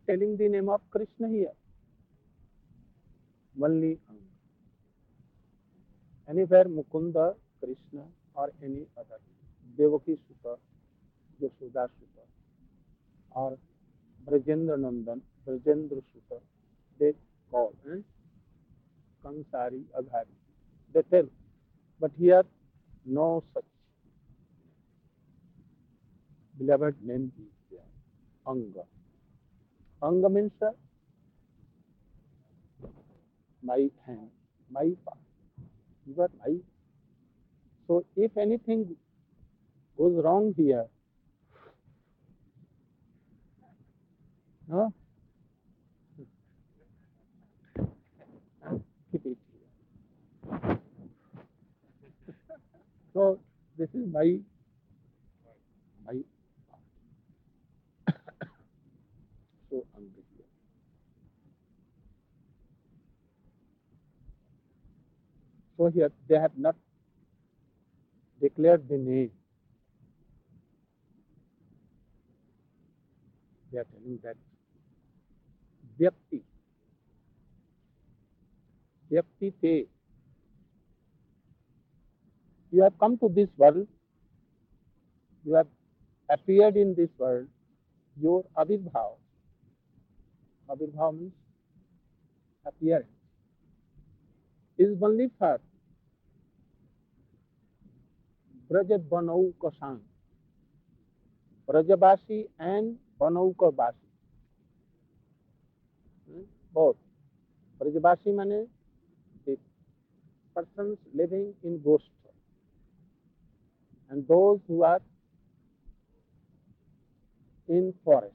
telling the name of Krishna here. Only Anga. Anywhere Mukunda, Krishna, or any other, Devaki Sutta, Yashoda Sutta, or Brajendra Nandan, Brajendra Sutta, they call Kansari, Aghari. They tell, but here no such beloved name is there. Anga. Anga means my hand, my part. You are my. So if anything goes wrong here, no, keep it here. So this is my so Anga here. So here they have not declared the name. They are telling that Vyakti, Vyakti Te. You have come to this world, you have appeared in this world, your Avirbhav. Avirbhav means appearance is only for Brajat Banauka Sang, Brajabasi and Banauka Basi. Both. Brajabasi means the persons living in ghost and those who are in forest.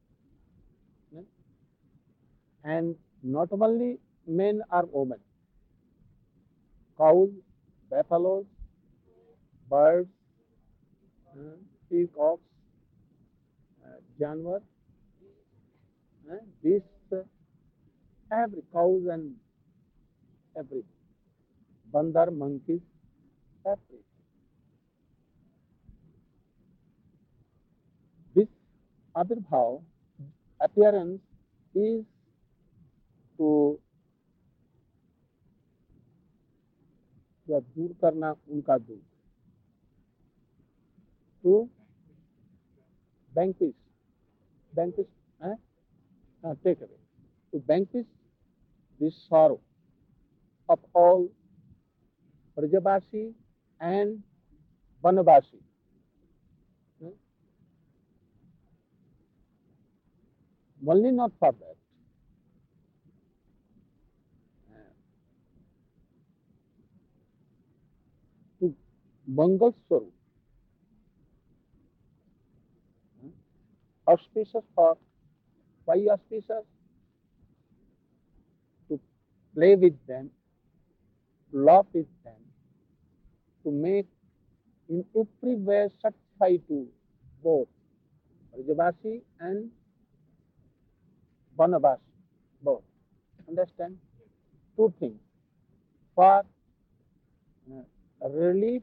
And not only men or women, cows, buffaloes, birds, peacocks, जानवर, beasts, every cows and everything, bandar, monkeys, everything. This Abirbhav appearance is to दूर करना उनका दुख, to vanquish, vanquish, take away, to vanquish this sorrow of all Brajabasi and Vanabasi. Only not for that. To Mangal Swarup, auspicious for, why auspicious? To play with them, to laugh with them, to make in every way satisfy to both Brajabasi and Vanabasi, both. Understand? Two things. For relief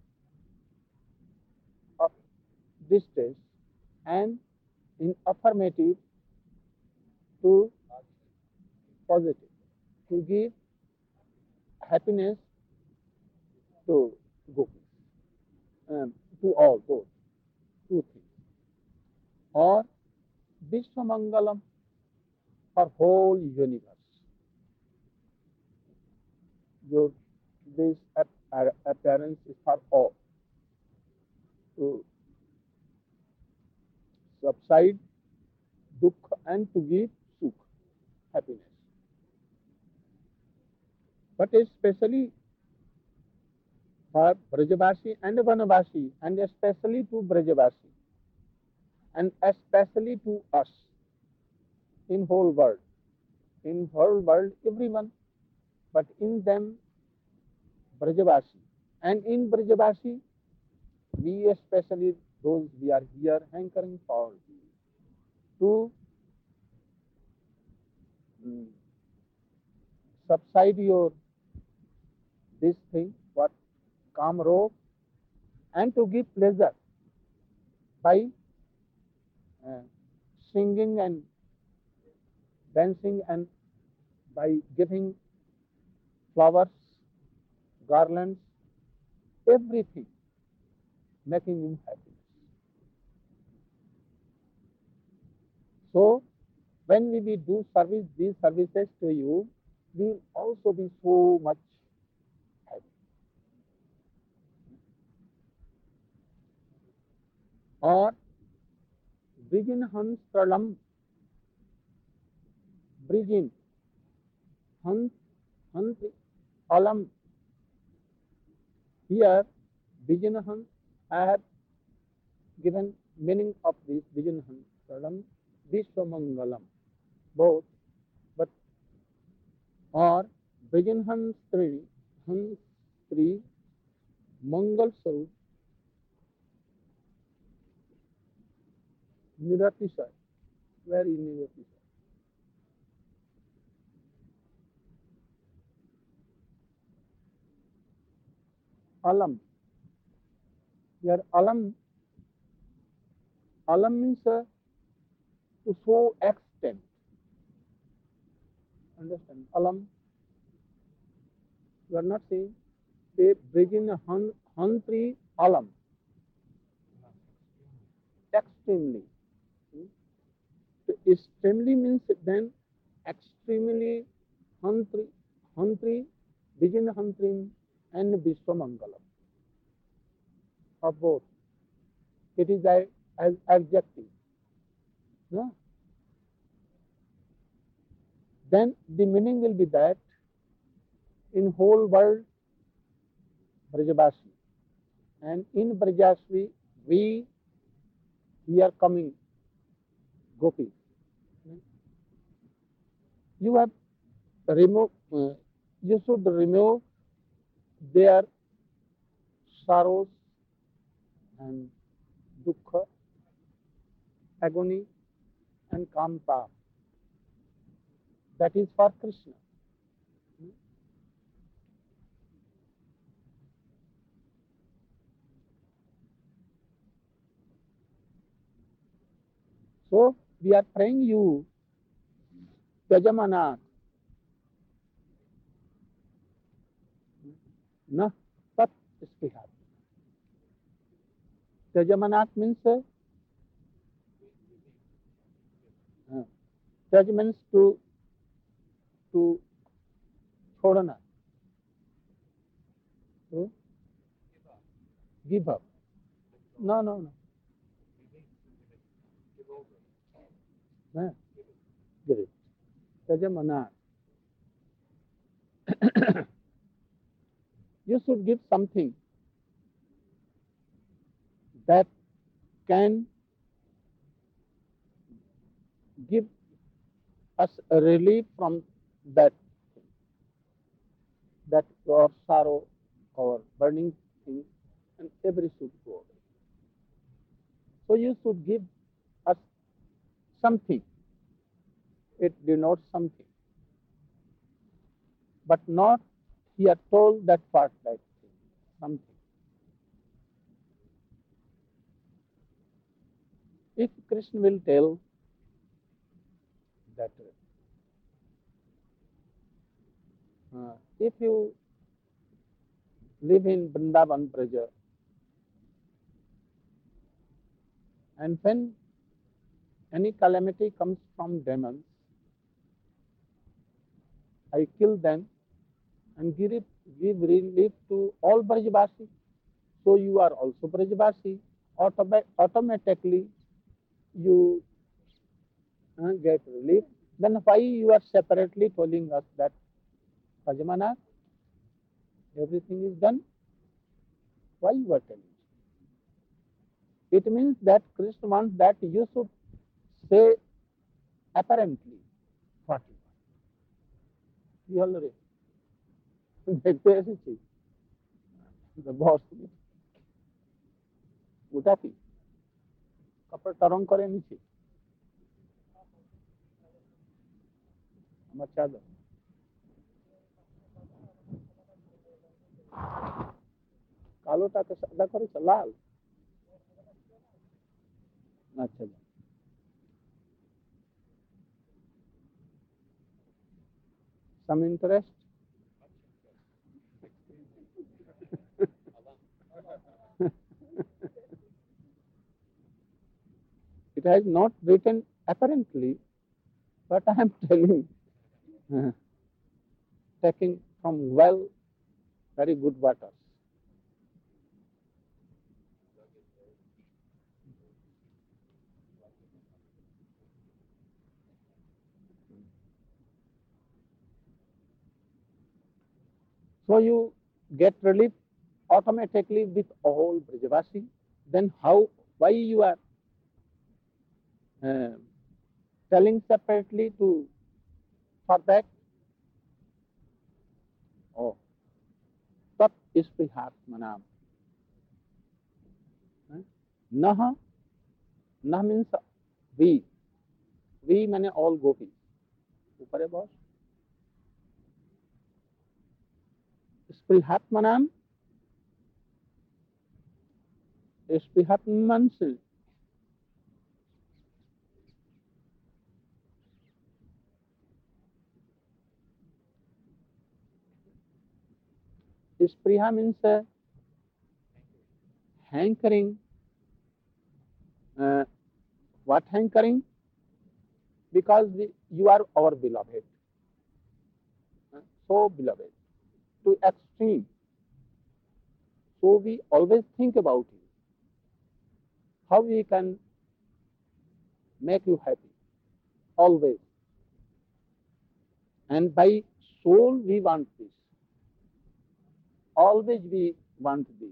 of distress and in affirmative to positive, to give happiness to gopis, to all, both, two things. Or Vishwamangalam for whole universe. Your, this appearance is for all. To subside dukh and to give sukh, happiness. But especially for Brajabasi and Vanabasi, and especially to Brajabasi, and especially to us in whole world. In whole world, everyone, but in them Brajabasi. And in Brajabasi, we especially those we are here hankering for to subside your this thing, what Kam Rog, and to give pleasure by singing and dancing and by giving flowers, garlands, everything, making him happy. So, when we do these services to you, we will also be so much happy. Or Brijin Hans Pralam, Brijin Hans Alam. Here, Brijin Hans, I have given meaning of this Brijin Hans Pralam, Vishwamangalam, both, but or Brijin Hans Tri, Mangal Sarup, Niratisai. Where is Niratisai? Alam. Here Alam means to so extent. Understand? Alam. You are not saying they begin Hantri Alam. Extremely. Extremely means then extremely Hantri, begin Hantrim and Vishwamangalam. Of both. It is as adjective. No? Then the meaning will be that in whole world Brajavasi, and in Brajavasi we are coming gopis. You have you should remove their sorrows and dukkha, agony and kamta. That is for Krishna. So we are praying you, Yajamanath, na tat spihat. Yajamanath means judgments to छोड़ना, to give up. No. Give it. Yajamanath. You should give something that can give us a relief from that your sorrow or burning thing, and every should go away. So you should give us something. It denotes something, but not he had told that part like something. If Krishna will tell that if you live in Vrindavan Braja, and when any calamity comes from demons, I kill them and give relief to all Brajavasi. So you are also Brajavasi. Automatically you get relief. Then why you are separately telling us that Brajamanath, everything is done? Why you are telling? It means that Krishna wants that you should say apparently what you want. দেখতে এসেছি বস ওটা কি কাপড়টা রং করে নিচ্ছি আমার চাদর কালোটাকে সাদা করেছে লাল আচ্ছা Some interest? It has not written apparently, but I am telling, taking from well, very good waters. So you get relief automatically with all Brajavasi. Then why you are uh, telling separately for that? Oh, Tat Isprihatmanam. Nah, nah means we. We mean all gopis. ऊपर है boss. Sprihatmanam. Sprihatman से Spriha means hankering. What hankering? Because you are our beloved. So beloved. To extreme. So we always think about you. How we can make you happy. Always. And by soul we want this. Always we want this.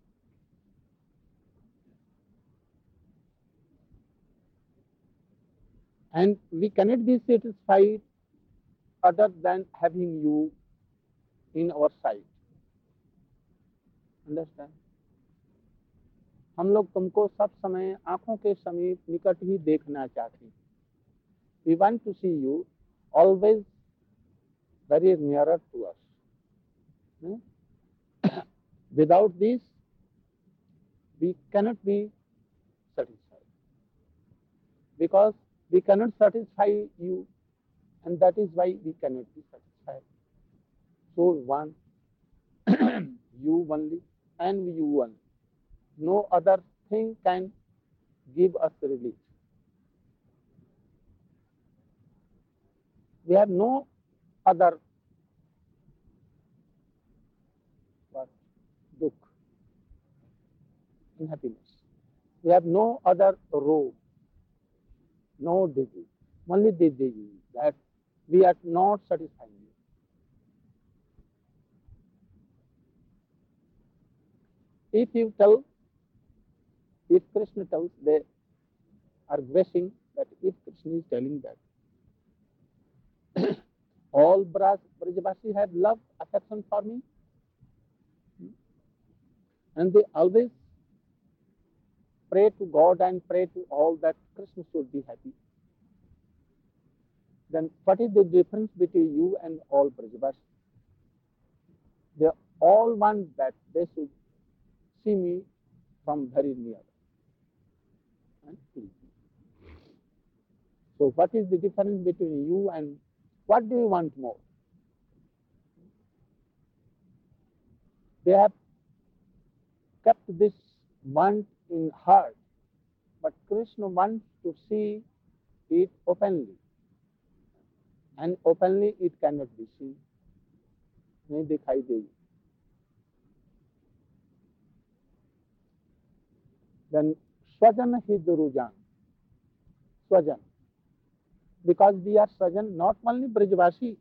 And we cannot be satisfied other than having you in our sight. Understand? हम लोग तुमको सब समय आंखों के समीप निकट ही देखना चाहते हैं. We want to see you always very nearer to us. Without this, we cannot be satisfied. Because we cannot satisfy you, and that is why we cannot be satisfied. So we want you only and you only. No other thing can give us relief. We have no other dukh in happiness. We have no other road, no disease. Only the disease that we are not satisfying you. If Krishna tells, they are guessing that if Krishna is telling that all Brajavasi have love, affection for me, and they always pray to God and pray to all that Krishna should be happy. Then what is the difference between you and all Brajavasi? They all want that they should see me from very near. So what is the difference between you and what do you want more? They have kept this want in heart, but Krishna wants to see it openly. And openly it cannot be seen. नहीं दिखाई देगी. Then Swajan Hidurujan. Swajan. Because we are Swajan, not only Brajavasi.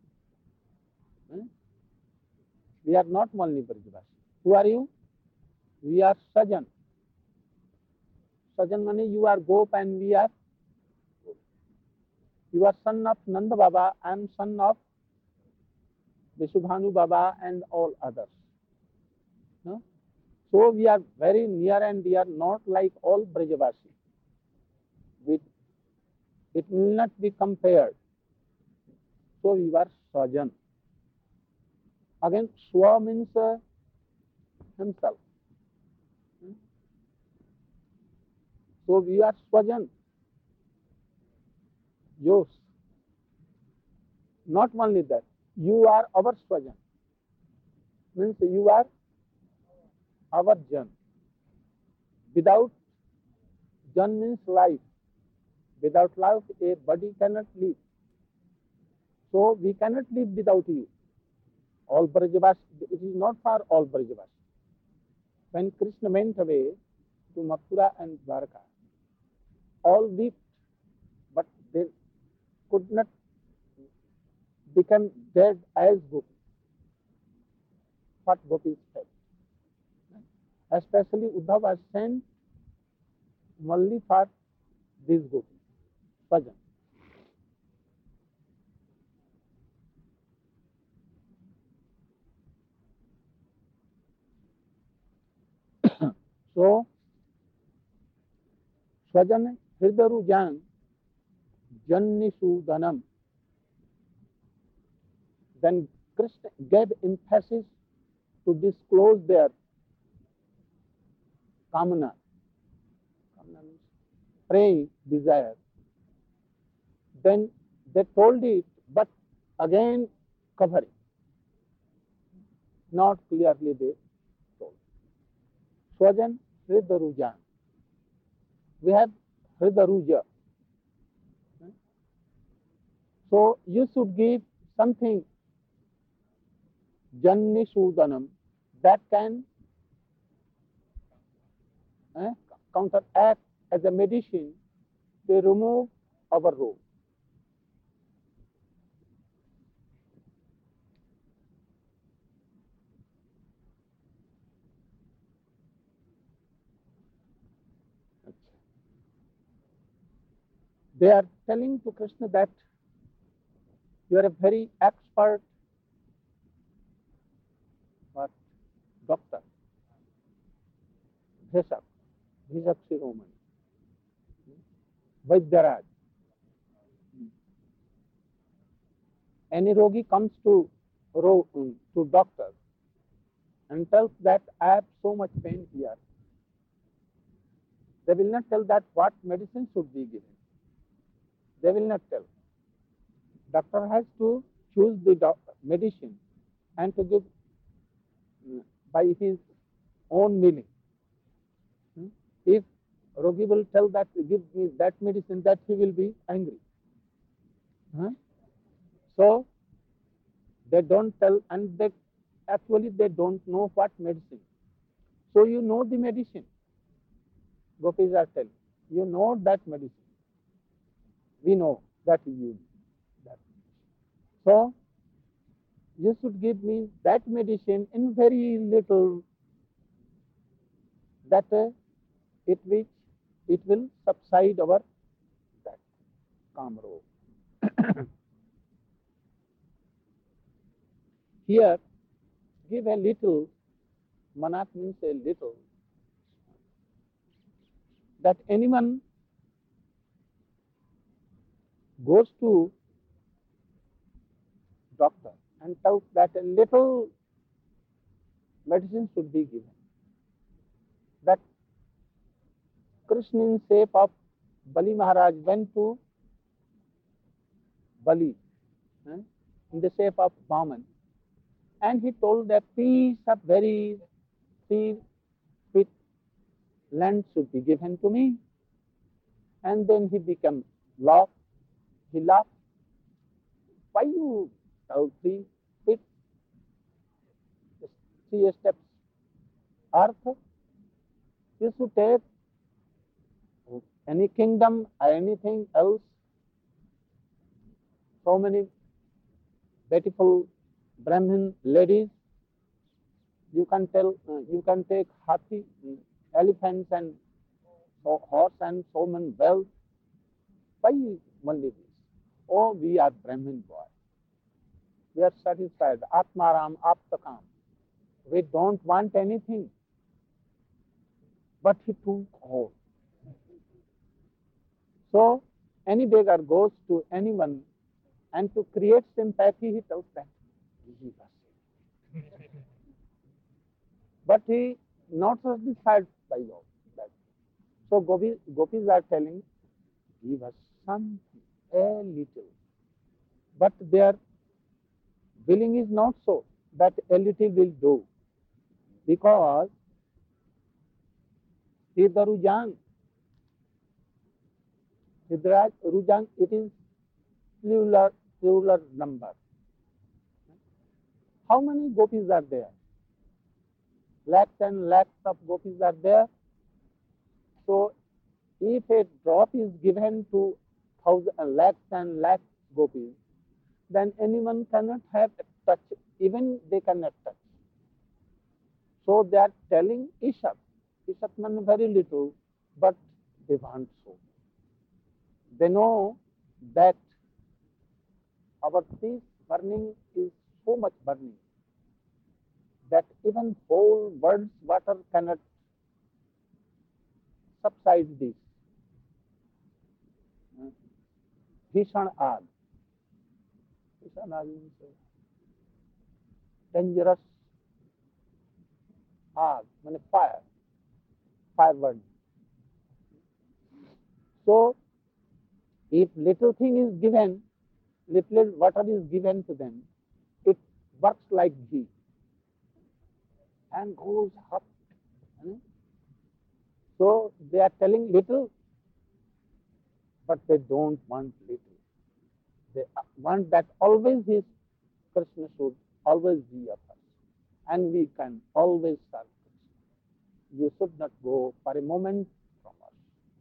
We are not only Brajavasi. Who are you? We are Swajan. Swajan means you are Gop and we are. You are son of Nanda Baba, I am son of Vishubhanu Baba and all others. No? So we are very near and we are not like all Brajavasi. It will not be compared. So we are Swajan. Again, Swa means himself. So we are Swajan. Yours. Not only that, You are our Swajan. Means you are our Jan. Without Jan means life. Without life, a body cannot live. So we cannot live without you. All Brajavasis, it is not for all Brajavasis. When Krishna went away to Mathura and Dwarka, all wept, but they could not become dead as gopis. What gopis felt. Especially Uddhava was sent only for these gopis, bhajan. So, Swajan Hridaru Jan Janni Sudanam. Then Krishna gave emphasis to disclose their kamana. Kamana means praying desire. Then they told it, but again covering. Not clearly they told. Swajan Hridarujan. We have Hridaruja. So you should give something Janni Sudanam that can counteract as a medicine to remove our robe. They are telling to Krishna that you are a very expert doctor, Bhesak, Bhesak Shiromani, Vaidyaraj. Any rogi comes to doctor and tells that I have so much pain here. They will not tell that what medicine should be given. They will not tell. Doctor has to choose the medicine and to give by his own meaning. If rogi will tell that give me that medicine, that he will be angry. So they don't tell, and they actually they don't know what medicine. So you know the medicine. Gopis are telling, you know that medicine. We know that you that. So you should give me that medicine in very little, that it will subside our that kamro. Here, give a little. Manak means a little. That anyone goes to doctor and tells that a little medicine should be given. That Krishna in shape of Bali Maharaj went to Bali in the shape of Vaman, and he told that piece of very 3 feet land should be given to me. And then he became laughed. He laughed. Why you tell 3 feet, 3 steps earth? You should take any kingdom or anything else. So many beautiful Brahmin ladies. You can take hathi, elephants, and horse, and so many wealth. Why only this? Oh, we are Brahmin boy. We are satisfied. Atmaram, Aptakam. We don't want anything. But he took all. So, any beggar goes to anyone, and to create sympathy, he tells that, give us. But he not satisfied by all that. So gopis are telling, give us something, a little. But their Willing is not so that a little will do, because Siddharujang, Siddharujang, it is plural number. How many gopis are there? Lakhs and lakhs of gopis are there. So if a drop is given to lakhs and lakhs gopis, then anyone cannot have a touch, even they cannot touch. So they are telling Ishat. Ishat means very little, but they want so. They know that our peace burning is so much burning that even whole world's water cannot subside this. Bhishan Aag. Bhishan Aag means dangerous aag, means fire burning. So, if little thing is given, little water is given to them, it works like ghee and goes up. So they are telling little, but they don't want little. They want that always is Krishna should always be of us, and we can always serve Krishna. You should not go for a moment from us.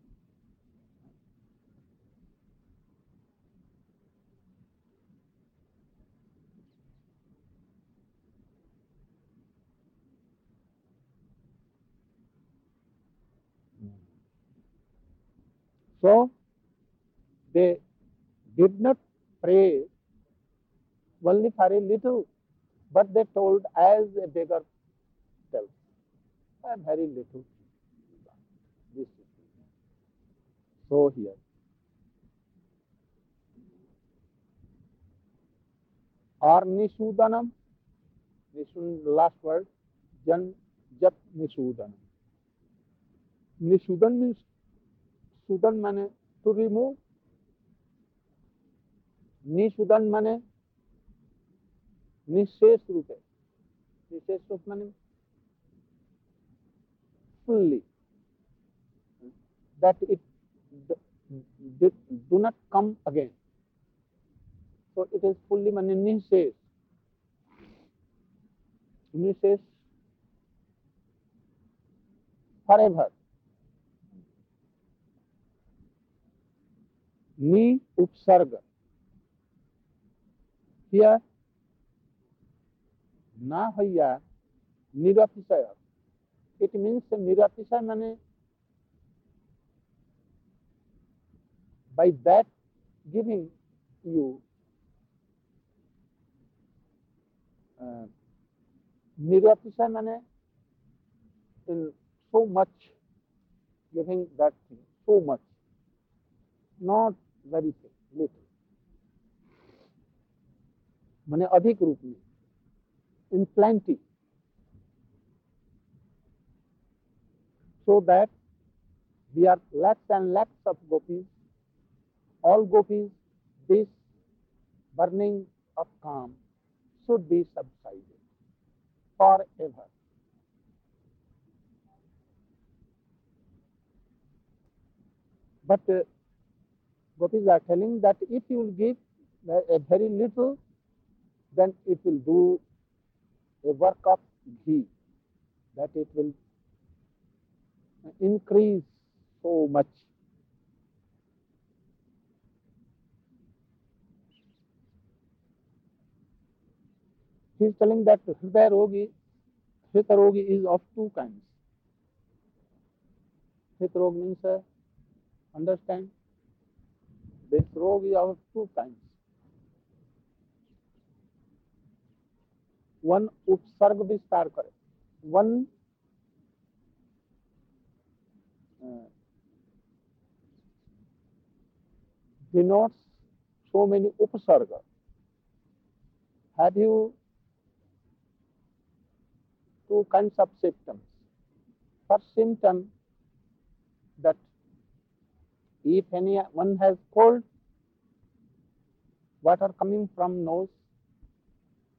So they did not pray only for a little, but they told as a beggar tells, a very little. This is so here. Or Nishudanam, last word, Jan Jat Nishudanam. Nishudan means Sudan mane to remove. Nishudan mane निशेष रूप है. निशेष रूप माने fully, that it do not come again. So it is fully mane निशेष. निशेष forever. Ni upsarga. Here na hoya niratisaya. It means niratisaya mane by that giving you niratisaya mane in so much giving that thing, so much, not very thing, little. मने अधिक रूप में, in plenty, so that we are lakhs and lakhs of gopis, all gopis, this burning of calm should be subsided forever. But gopis are telling that if you will give a very little, then it will do a work of ghee, that it will increase so much. He is telling that Hridarogi is of two kinds. Hritarog means understand. This rog is of two kinds. One upsarg vistar kare. One denotes so many upsarga. Have you two kinds of symptoms? First symptom, that if anyone has cold, water coming from nose,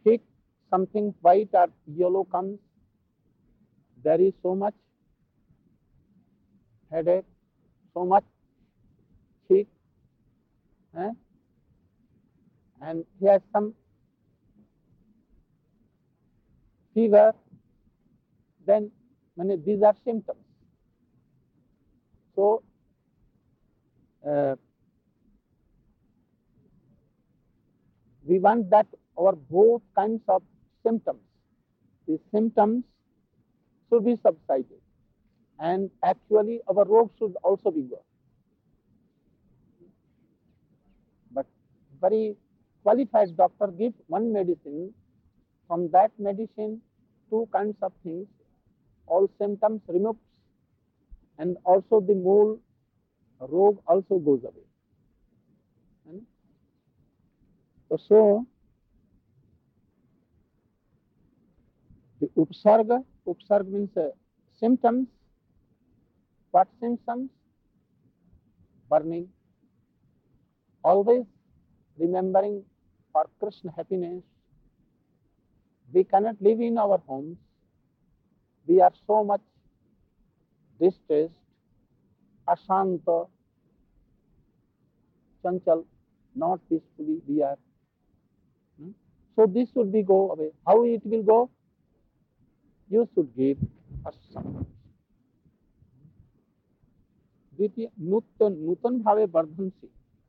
thick something white or yellow comes, there is so much headache, so much thick, eh? And he has some fever, then these are symptoms. So we want that our both kinds of symptoms, the symptoms should be subsided, and actually our rogue should also be gone. But very qualified doctor gives one medicine, from that medicine two kinds of things, all symptoms removes, and also the mole rogue also goes away. So the upsarga means symptoms. What symptoms? Burning. Always remembering for Krishna happiness. We cannot live in our homes. We are so much distressed, ashanta, chanchal, not peacefully we are. So this should be go away. How it will go? You should give us some. द्वितीय नूतन भावे वर्धनशील,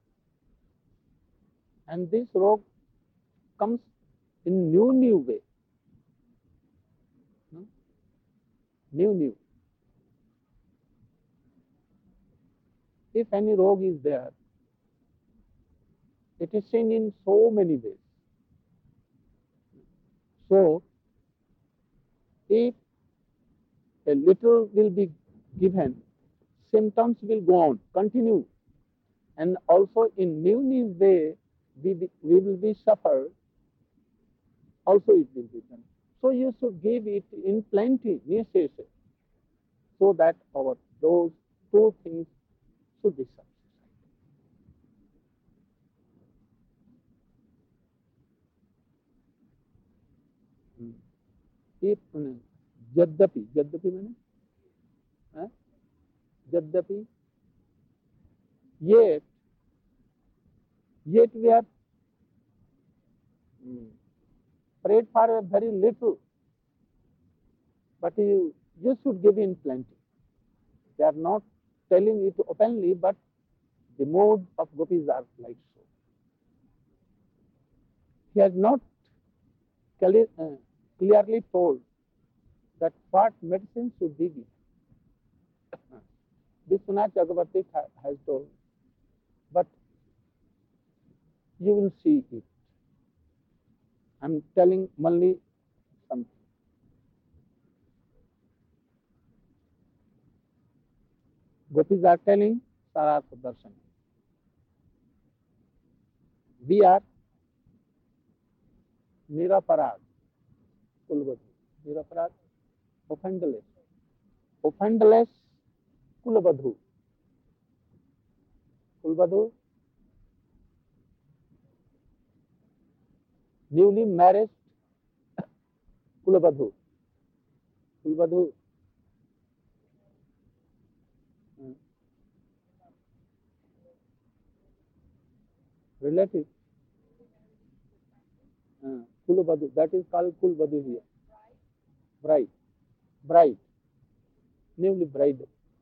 and this rogue comes in new way, new. If any rogue is there, it is seen in so many ways. So if a little will be given, symptoms will go on, continue, and also in new way we will be suffered. Also it will be done. So you should give it in plenty, necessary, so that our those two things should be subsided. If Yadyapi means Yadyapi, yet we have prayed for a very little, but you should give in plenty. They are not telling it openly, but the mode of gopis are like so. He has not clearly told that what medicine should be given. Vishwanath Chakravarti has told, but you will see it. I am telling only something. Gopis are telling Sarartha Darshan. We are Niraparad, Kulvadhu. Niraparad, offendless Kulvadhu. Kulvadhu, newly married Kulvadhu. Kulvadhu, relative. Kulvadhu, that is called Kulvadhu here. Bride, newly bride.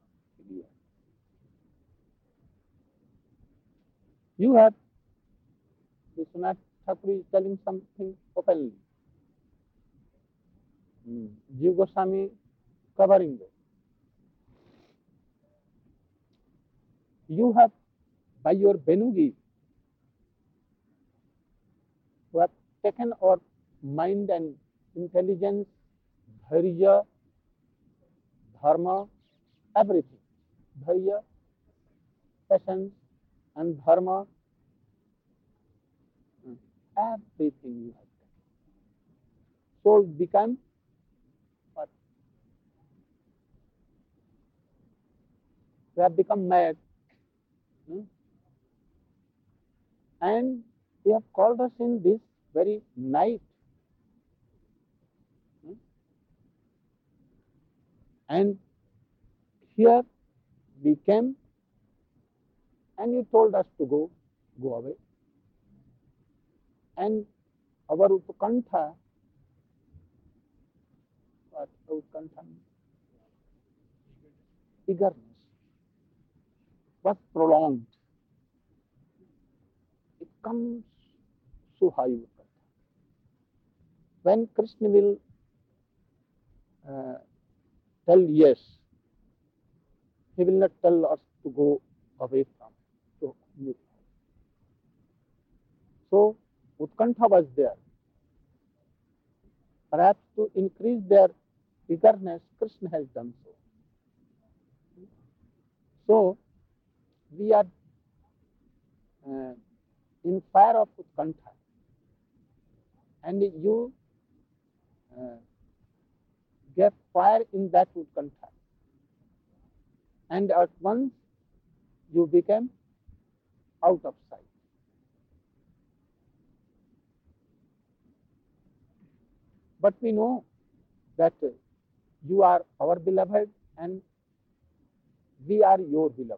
You have Vishwanath Thakur is telling something openly. Jiva Goswami covering it. You have, by your Benugi, who have taken our mind and intelligence, dharya, dharma, everything. Dharya, patience, and dharma, everything you have taken. So become what? We have become mad. And you have called us in this very night And here we came and you told us to go away. And our utkantha, what utkantha means? Eagerness was prolonged. It comes so high utkantha. When Krishna will tell yes, he will not tell us to go away from. So utkantha was there. Perhaps to increase their eagerness, Krishna has done so. So we are in fire of utkantha, and you get fire in that utkantha, and at once you became out of sight. But we know that you are our beloved and we are your beloved.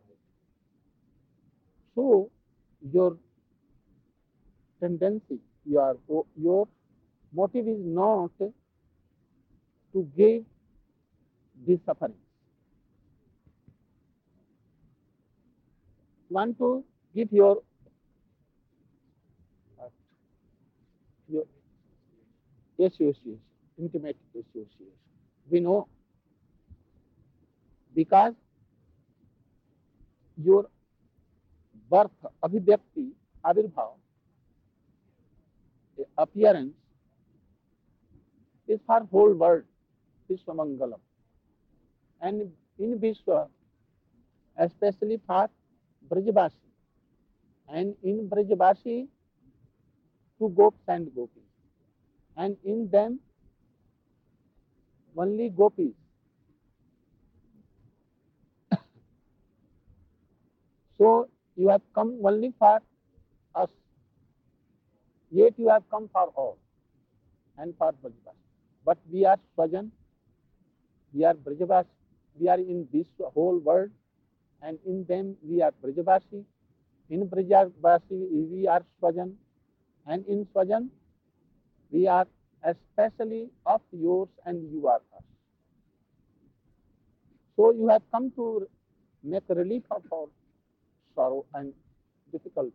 So your tendency, your motive is not to give the suffering. You want to give your association, intimate association. We know because your birth, abhivyakti, avirbhav, appearance is for whole world, Vishwamangalam. And in Vishwa, especially for Brajavasi. And in Brajavasi, two gopis and gopis. And in them, only gopis. So you have come only for us. Yet you have come for all and for Brajavasi. But we are Swajan, we are Brajavasi, we are in this whole world, and in them we are Brajavasi. In Brajavasi we are Swajan, and in Swajan we are especially of yours and you are us. So you have come to make relief of our sorrow and difficulty.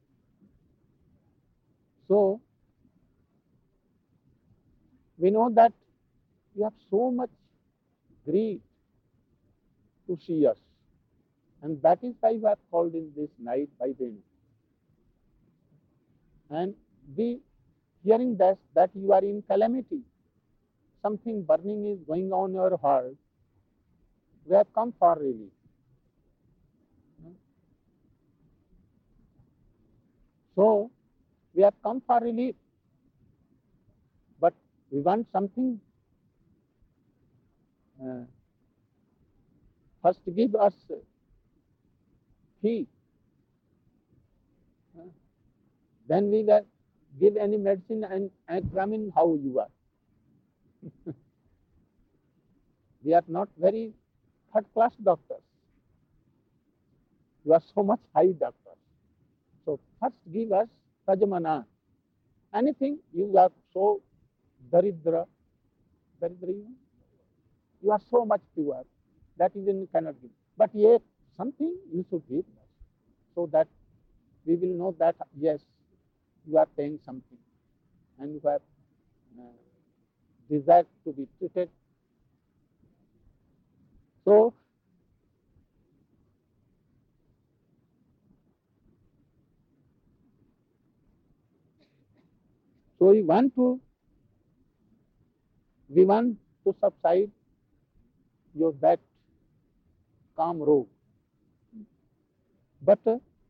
So we know that you have so much greed to see us, and that is why you have called in this night by Venu. And we hearing that you are in calamity, something burning is going on in your heart, we have come for relief. So we have come for relief, but we want something. First give us tea, then we will give any medicine and examine how you are. We are not very third class doctors. You are so much high doctors. So first give us Tajamana. Anything you are so daridra, you are so much pure that even you cannot give. But yet something you should give us, so that we will know that yes, you are paying something and you have desire to be treated. So we want to subside your that calm road. But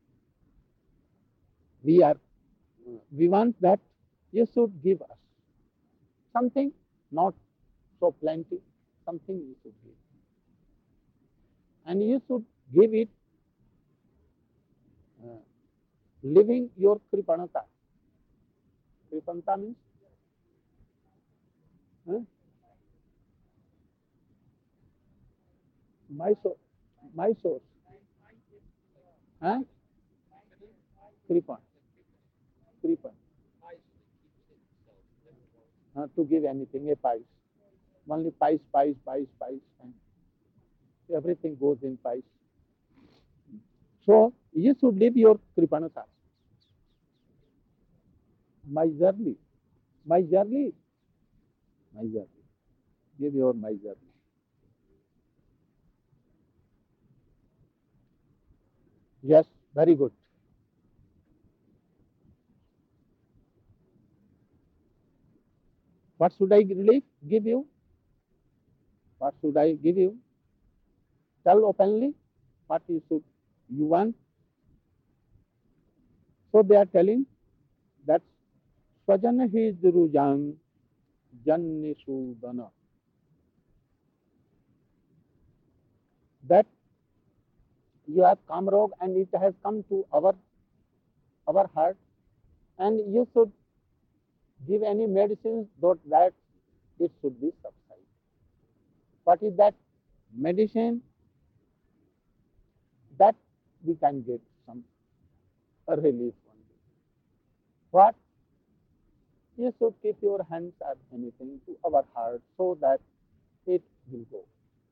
we want that you should give us something, not so plenty, something you should give. And you should give it living your kripanata. Kripanata means My source. My source. Huh? 3 points. 3 points. To give anything, a pies. Only pies, pies, pies, pies. And everything goes in pies. So you should leave your Kripanasas. Miserly. Miserly. Miserly. Give your miserly. Yes, very good. What should I give you? What should I give you? Tell openly what you want. So they are telling that Swajana he Durujang Janni Sudana. That you have Kamrog and it has come to our heart, and you should give any medicine that it should be subside. What is that medicine? That we can get some relief only. What? You should keep your hands or anything to our heart so that it will go.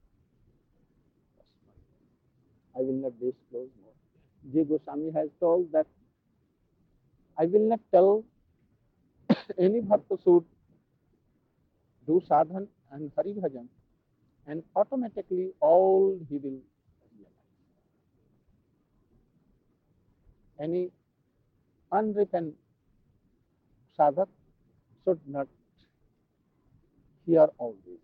I will not disclose more. J. Goswami has told that I will not tell any bhakta should do sadhan and hari bhajan, and automatically all he will realize. Any unrepentant sadhak should not hear all this.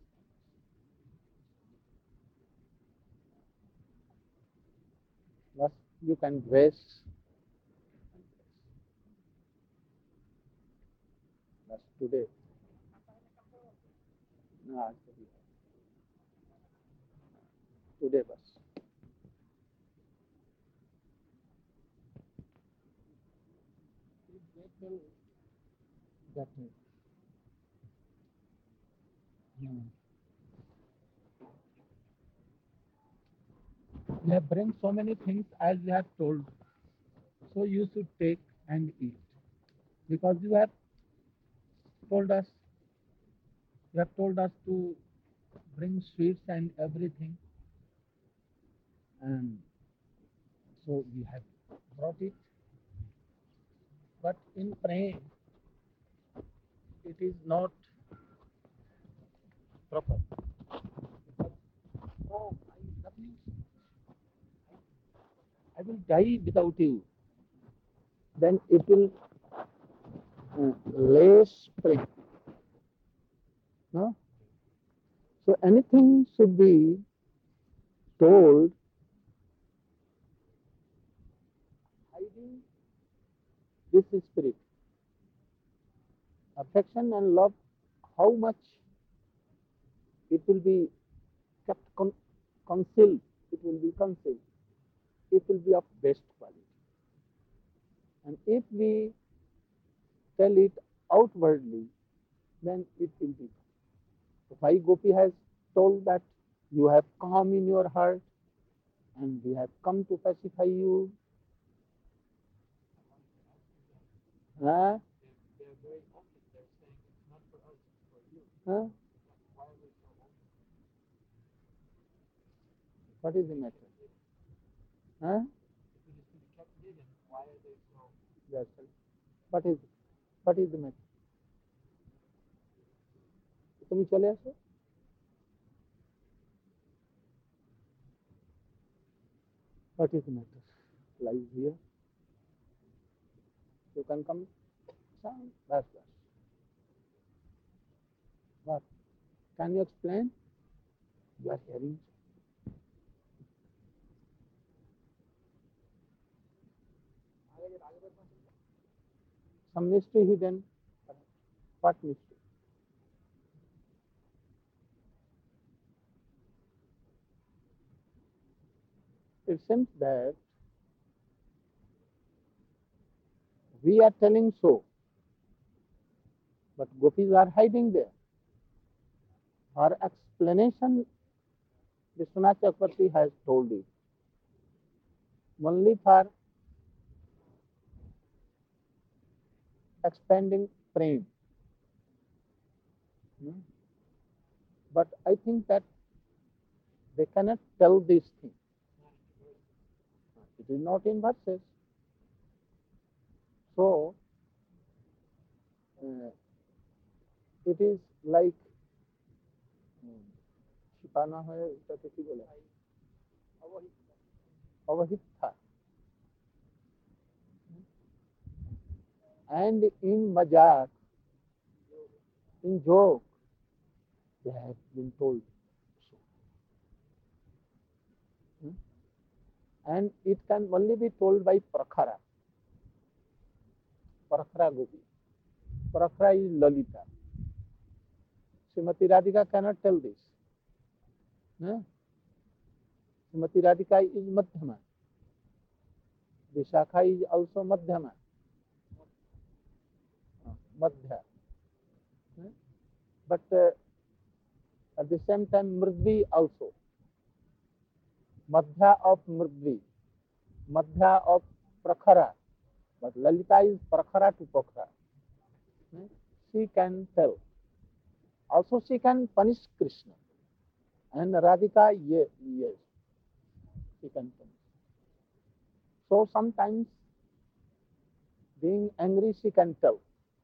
Thus, you can dress. Thus, today, today, bus. That means, you have bring so many things as you have told. So you should take and eat. Because told us, you have told us to bring sweets and everything. And so we have brought it. But in praying, it is not proper. Oh, I love you. I will die without you. Then it will less pray. No? So anything should be told hiding this spirit. Affection and love, how much it will be kept concealed, it will be concealed. It will be of best quality. And if we tell it outwardly, then it will be. Why Gopi has told that you have calm in your heart and we have come to pacify you. Huh? Huh? What is the matter? Huh? Yes, sir. What is what is the matter? তুমি চলে আসো. What is the matter? Lies here. You can come. That's that. What? Can you explain? You are hearing. Some mystery hidden. What mystery? It seems that we are telling so, but gopis are hiding there. Our explanation Vishwanath Chakravarti has told it only for expanding prem. Hmm? But I think that they cannot tell this thing. It is not in verses. So it is like छिपाना है उसका কি বলে अवहिता. And in majak, in joke, they have been told so. And it can only be told by prakhara. Prakhara gopi. Prakhara is Lalita. Srimati Radhika cannot tell this. Srimati Radhika is Madhyama. Vishakha is also Madhyama. Madhya. But at the same time Mridvi also. Madhya of Mridvi. Madhya of Prakhara. But Lalita is Prakhara to Prakhara. She can tell. Also she can punish Krishna. And Radhika, yes, she can punish. So sometimes being angry she can tell.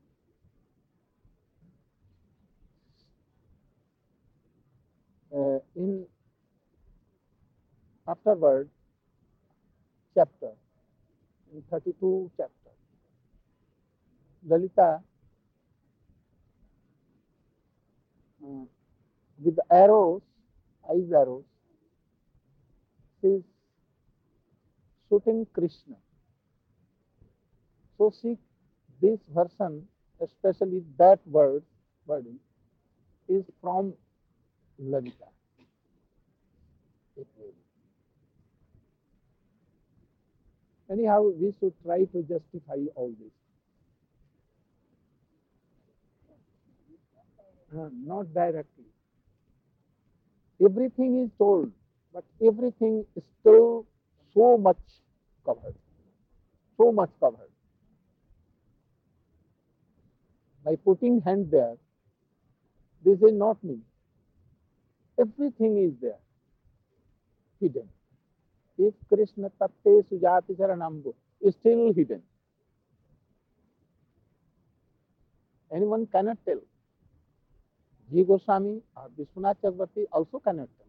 In afterward chapter, in 32 chapter, Lalita with arrows, eyes arrows, she is shooting Krishna. So she, this version, especially that wording, is from Lalita. Anyhow, we should try to justify all this. Not directly. Everything is told, but everything is still so much covered. So much covered. By putting hand there, this is not me. Everything is there, hidden. If Krishna Tatte Sujati Saranambo is still hidden, anyone cannot tell. G. Goswami or Vishwanath Chakravarti also cannot tell.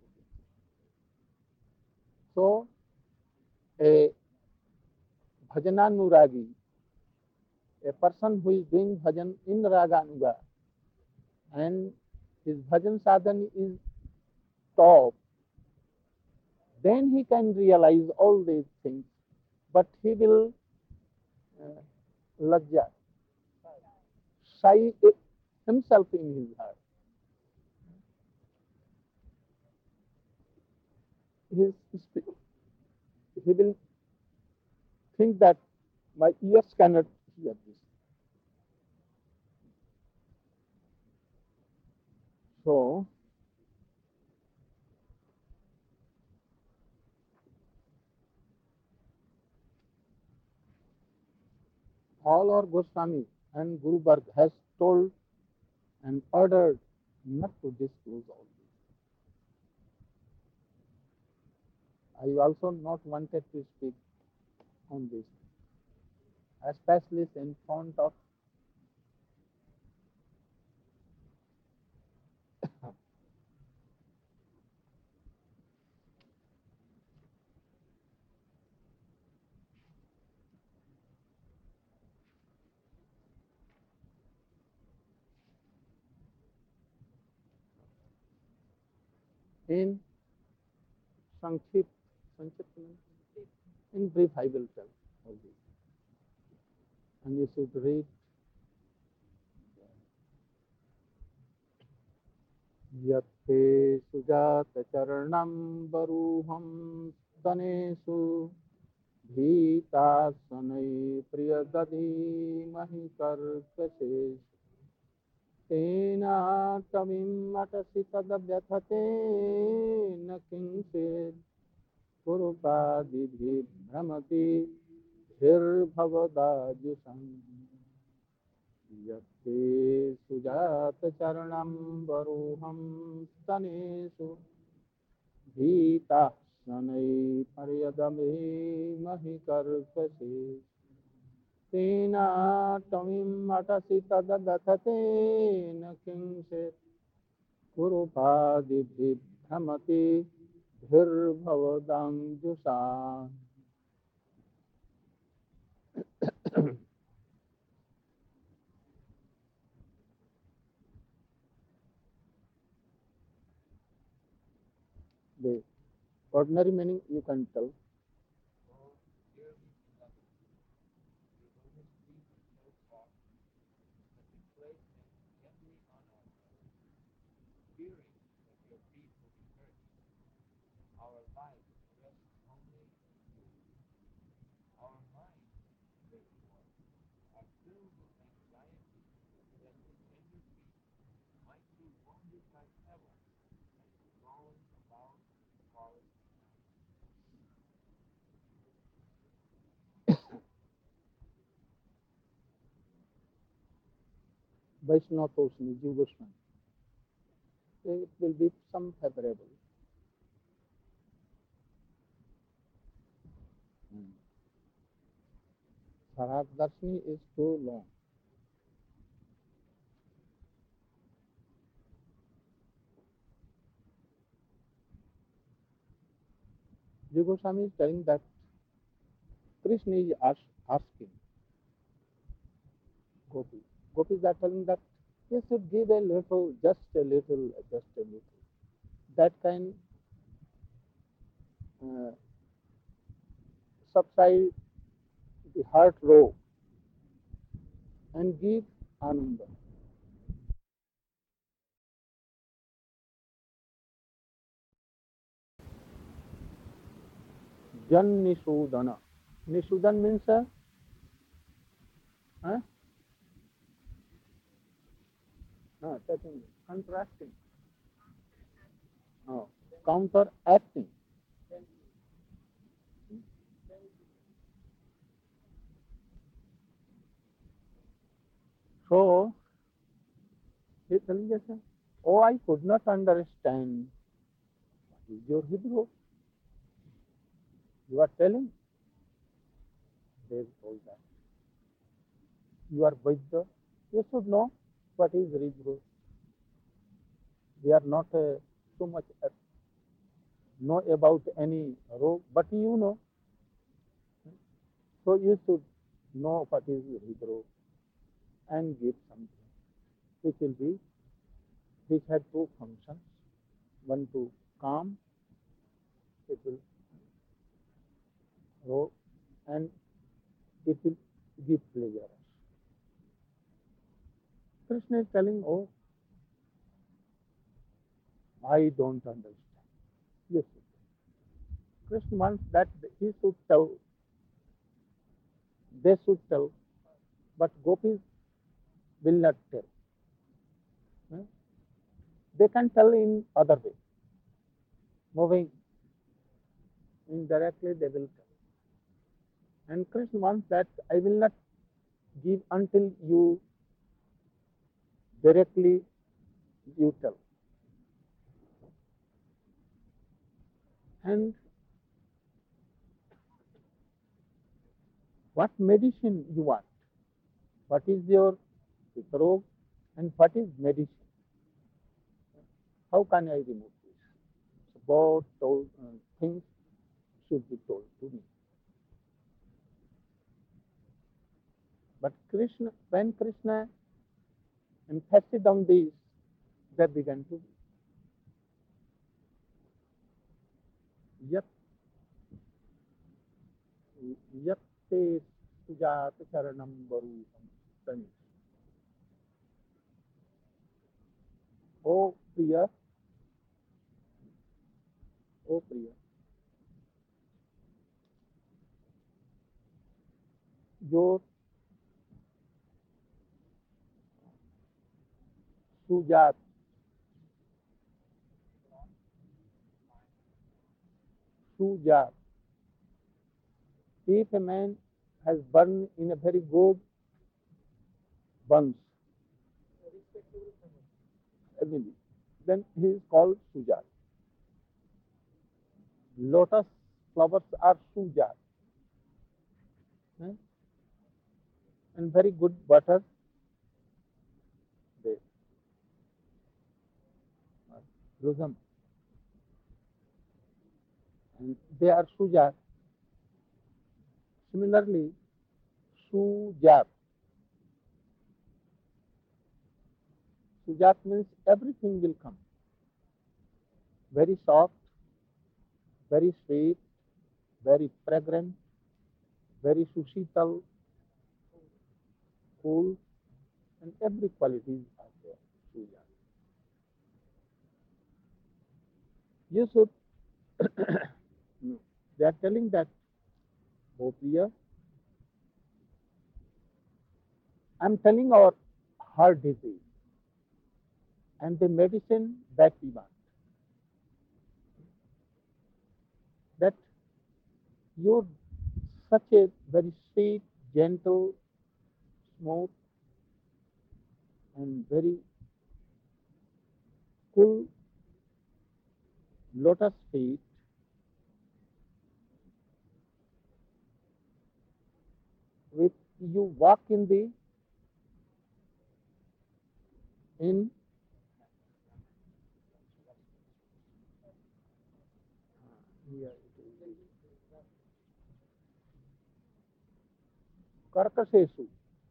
So, a bhajananuragi, a person who is doing bhajan in raganuga, and his bhajan sadhana is top, then he can realize all these things. But he will lajja, shy himself in his heart. He will think that my ears cannot hear this. So, all our Goswami and Guru Varg has told and ordered not to disclose all this. I also not wanted to speak on this, especially in front of in Sankshipt, in brief I will tell all this. And you should read Yatte Sujata Charanam Baruham Stanesu Bhitasanai Priyadadi Mahikarkashesh तेनाटवीं अटसि तदव्यथते न किंचित् कुरुपादिभिर्भ्रमति धीर्भवदाजुषम् यत्ते सुजातचरणं वरुहं स्तनेषु भीताः शनैः पर्यदमेमहि कर्कशे तेनाटवीं अटसि तदगथते न किंचित् कुरुपादिभिर्भ्रमति धीर्भवदाञ्जुषा The ordinary meaning you can tell. Vaishnava Toshni, Jiva Goswami. It will be some favorable. Bharat Darshini is too long. Jiva Goswami is telling that Krishna is asking Gopis. Gopis are telling that you should give a little, just a little, just a little. That can subside the heart row and give ananda. Jan Nisudana. Nisudan means contrasting. Counteracting. So, he telling us, oh, I could not understand. What is your Hebrew? You are telling? They told that. You are Vaidya. You should know what is Hebrew. We are not so much know about any rogue, but you know. So you should know what is Hebrew and give something, which had two functions. One to calm, it will rogue, and it will give pleasure. Krishna is telling, oh, I don't understand. Yes, Krishna wants that he should tell, they should tell, but gopis will not tell. They can tell in other way. Moving indirectly, they will tell. And Krishna wants that I will not give until you directly you tell. And what medicine you want? What is your rogue and what is medicine? How can I remove this? So both those things should be told to me. But Krishna, when Krishna insisted on this, they began to yat yatte sujata charanam varupam tani. Oh Priya, oh Priya, your Sujat. Sujat. If a man has burned in a very good bunch, then he is called Sujat. Lotus flowers are Sujat. And very good butter they blossom. And they are Sujat. Similarly, Sujat. Sujat means everything will come. Very soft, very sweet, very fragrant, very sushital, cool, and every qualities are there. Sujat. You should, they are telling that, Bhopriya, I'm telling our heart disease and the medicine that we want. That you're such a very sweet, gentle, smooth, and very cool lotus feet with you walk in Karkasesu.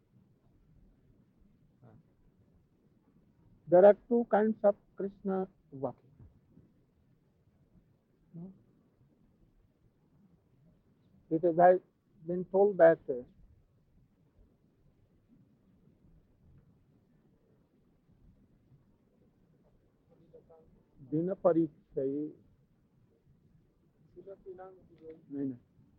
There are two kinds of Krishna walking. It has been told that Dina Parikshay. नहीं.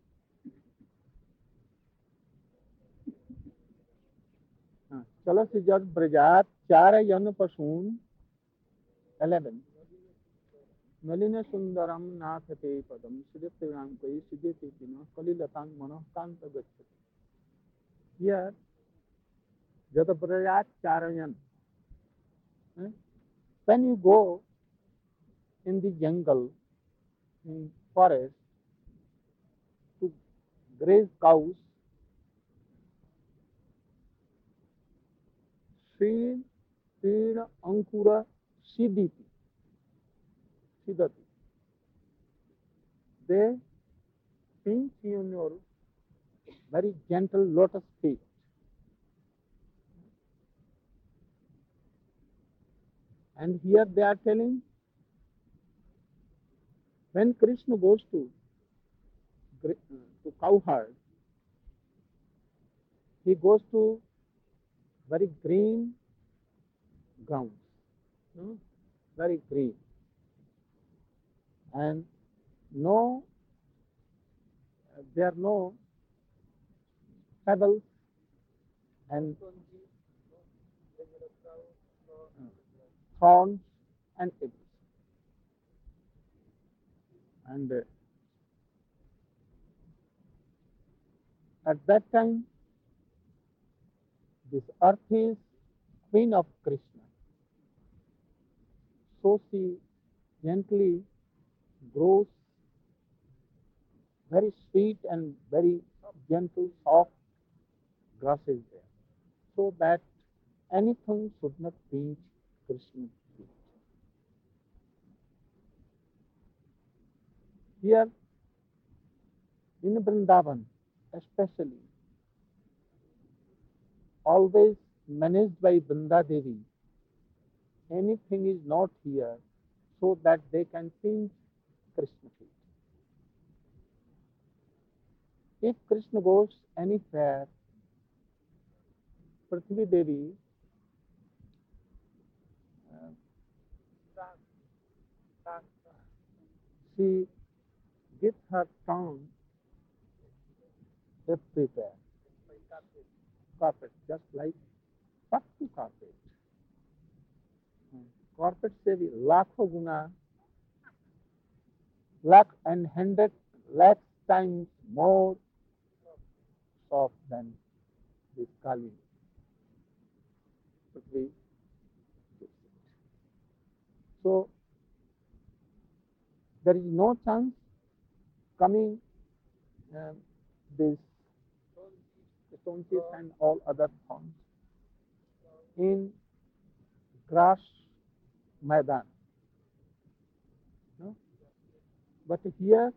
चलस जग ब्रजात चार यन पशून 11 नलिन सुंदरम नाथ ते पदम सिद्धेराम कई सिद्धे तीन कलिलतांग मनः कांत गच्छति. Here, Jat ब्रजात चारयन. When you go in the jungle, in forest, to graze cows, Sri Tina Ankura Siddhiti. Siddhati. They pinch on your very gentle lotus feet. And here they are telling, when Krishna goes to cowherd, he goes to very green grounds, very green, and there are no pebbles and thorns and everything. And at that time, this earth is queen of Krishna. So she gently grows very sweet and very gentle, soft grasses there, so that anything should not pinch Krishna's feet. Here in Vrindavan, especially, always managed by Vrinda Devi, anything is not here so that they can pinch Krishna feet. If Krishna goes anywhere, Prithvi Devi she gets her tongue everywhere. Carpet, just like Pattu carpet. उससे भी लाखों गुना, lakh and 100 lakh times more soft than this Kali. So there is no chance coming this stone chips and all other thorns in grass Maidan. No? But here,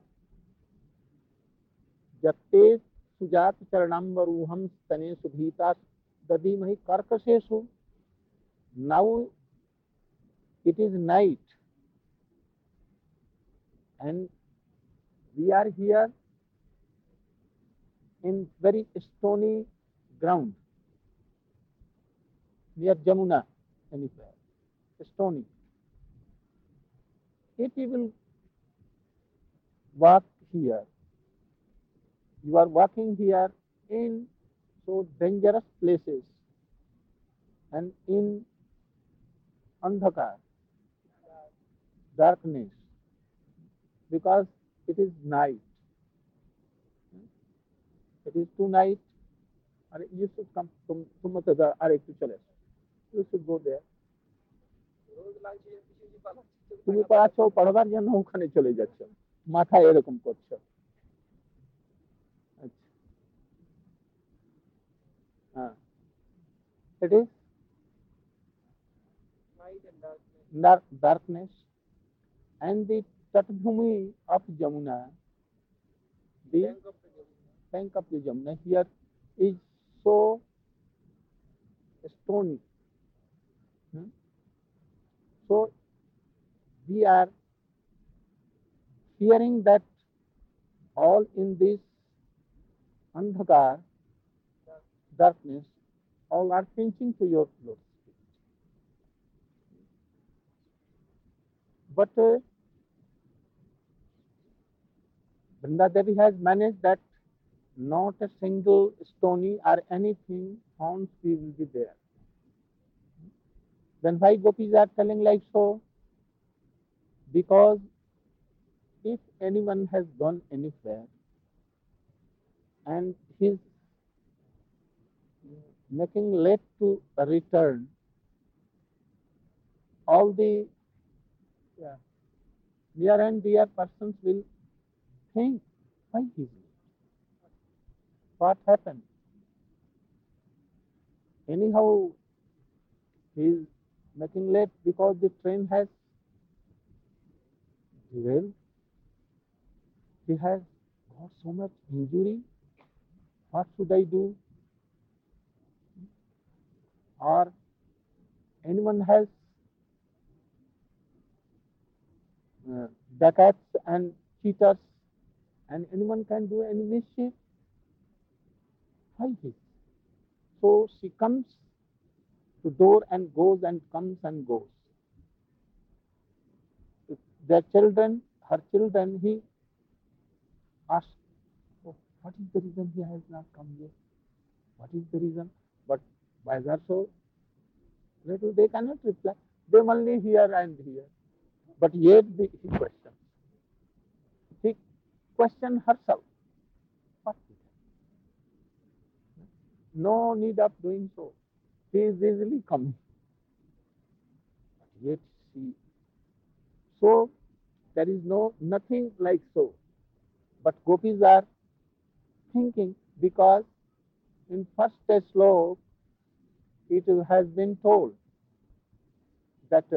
जत्ते सुजात चरणाम्बरूहम स्तने सुभीता दधीमहि कर्कशेषु. Now it is night and we are here in very stony ground near Jamuna, anywhere, stony. If you will walk here, you are walking here in so dangerous places and in andhakar, darkness, because it is night. It is too night. You should come. तुम मत जा, अरे तू चले. You should go there. তুমি পড়াচ্ছ, পড়বার জন্য ওখানে চলে যাচ্ছ, মাথায় এরকম করছো. It is darkness and the Tatbhumi of Jamuna, the bank of the Jamuna here is so stony. So we are fearing that all in this andhakar, darkness, all are pinching to your clothes. But Vrinda Devi has managed that not a single stony or anything thorns will be there. Then why gopis are telling like so? Because if anyone has gone anywhere and he's making late to return, all the near and dear persons will think, why is it? What happened? Anyhow, he is making late because the train has derailed. He has got so much injury. What should I do? Or anyone has dacoits and cheaters, and anyone can do any mischief. Why is? So she comes to door and goes and comes and goes. Their children, her children, he asked, oh, what is the reason he has not come here? What is the reason? But why are so little? They cannot reply. They only hear and hear. But yet he questions. She questions herself. What is it? No need of doing so. She is easily coming. But yet she. So there is nothing like so. But gopis are thinking, because in first slok it has been told that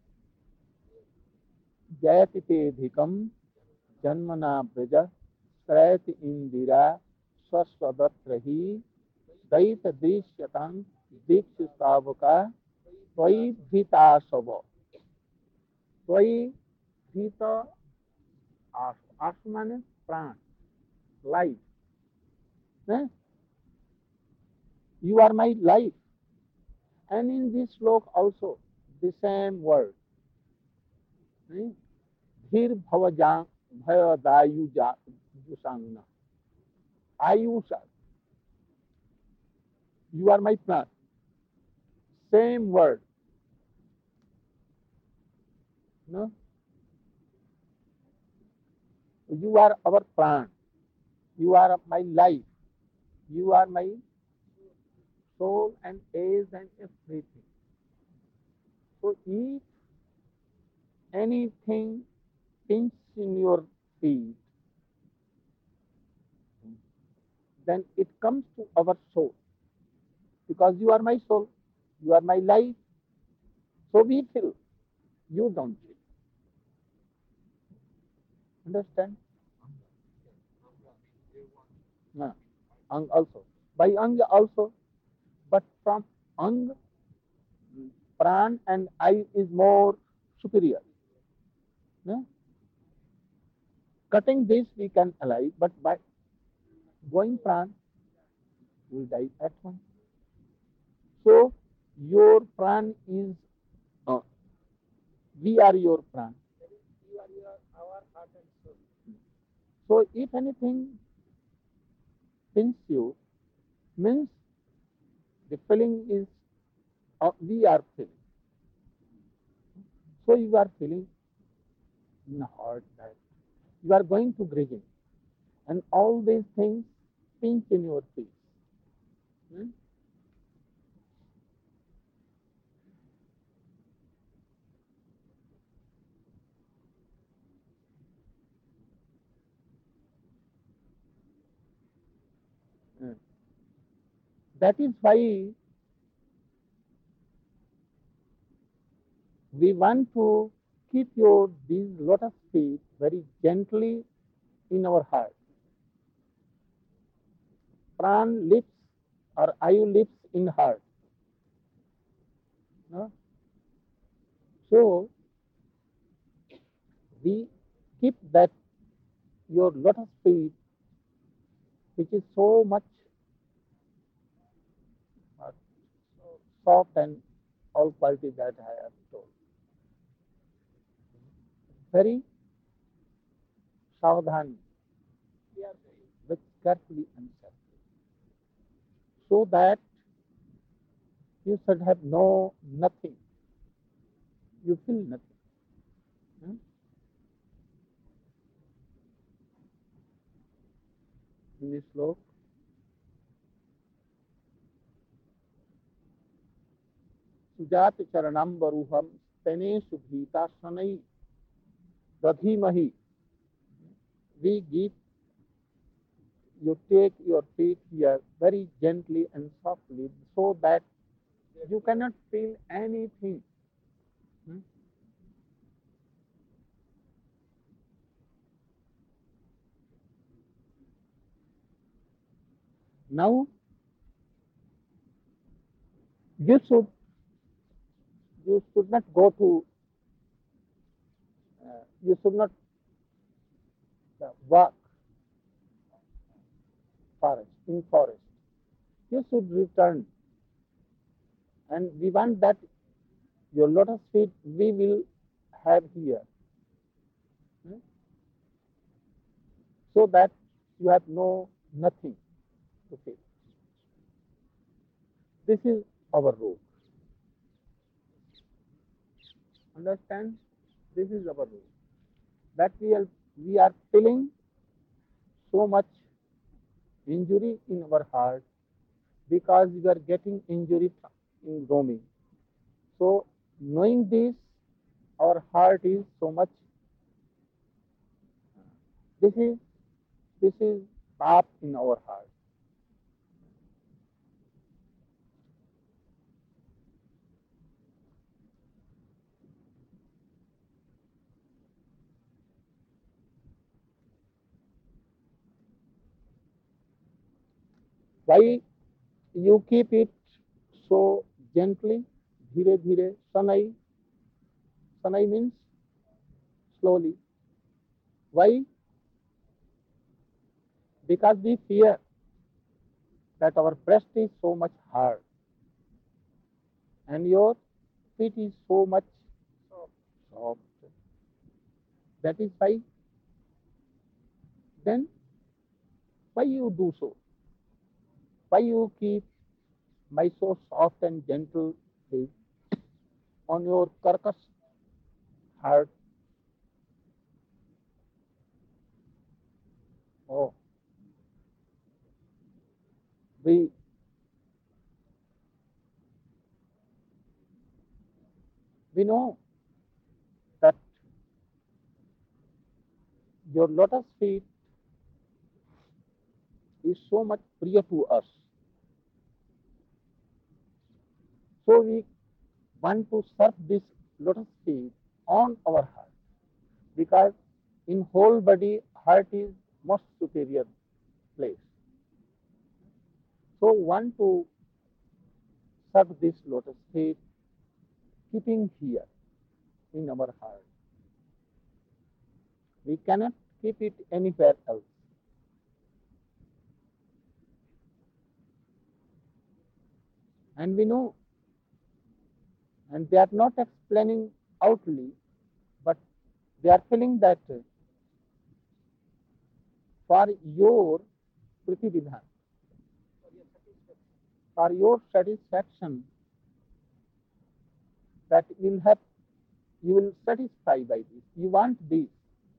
Jayati te dhikam janmana braja Sarayati indira swaswadatrahi daita drishyatan dikshitavaka twai bhitasava. Twai bhita asu. Asu means pran, life. You are my life. And in this slok also, the same word. Dhir bhayadayu jusangna. Ayusha. You are my plant. Same word. No, you are our pran. You are my life. You are my soul and age and everything. So if anything pinch in your feet, then it comes to our soul because you are my soul, you are my life. So we feel, you don't feel. Understand? No. Ang also. By ang also, but from ang, pran and I is more superior. No? Cutting this we can alive, but by going pran, we die at once. So your pran is, uh, we are your pran. You are our heart and soul. So if anything pinch you, means the feeling is, we are feeling. So you are feeling in the heart that you are going to grazing, and all these things pinch in your face. Hmm? Hmm. That is why we want to keep your these lotus feet very gently in our heart. Pran lips or ayu lips in heart. No? So we keep that your lotus feet, which is so much uh, soft and all quality that I have told. Very savdhan, with carefully and carefully, so that you should have no nothing. You feel nothing. Hmm? In this slope, Sujat Charanam Baruham Tene Subhita Sanai Radhimahi. We give, you take your feet here very gently and softly so that you cannot feel anything. Hmm? Now you should you should not go to you should not walk forest. You should return, and we want that your lotus feet we will have here, hmm, so that you have no nothing to feel. This is our rule. Understand? This is our rule. That we are feeling so much injury in our heart because we are getting injury in roaming. So knowing this, our heart is so much. This is this is path in our heart. Why you keep it so gently, dhire dhire, sanai. Sanai means slowly. Why? Because we fear that our breast is so much hard and your feet is so much soft. That is why. Then why you do so? Why you keep my so soft and gentle feet on your carcass heart? Oh, we we know that your lotus feet is so much priya to us. So we want to serve this lotus feet on our heart because in whole body heart is most superior place. So want to serve this lotus feet keeping here in our heart. We cannot keep it anywhere else. And we know, and they are not explaining outly, but they are feeling that for your Priti Vidhan, for your satisfaction, that will have, you will satisfy by this. You want this,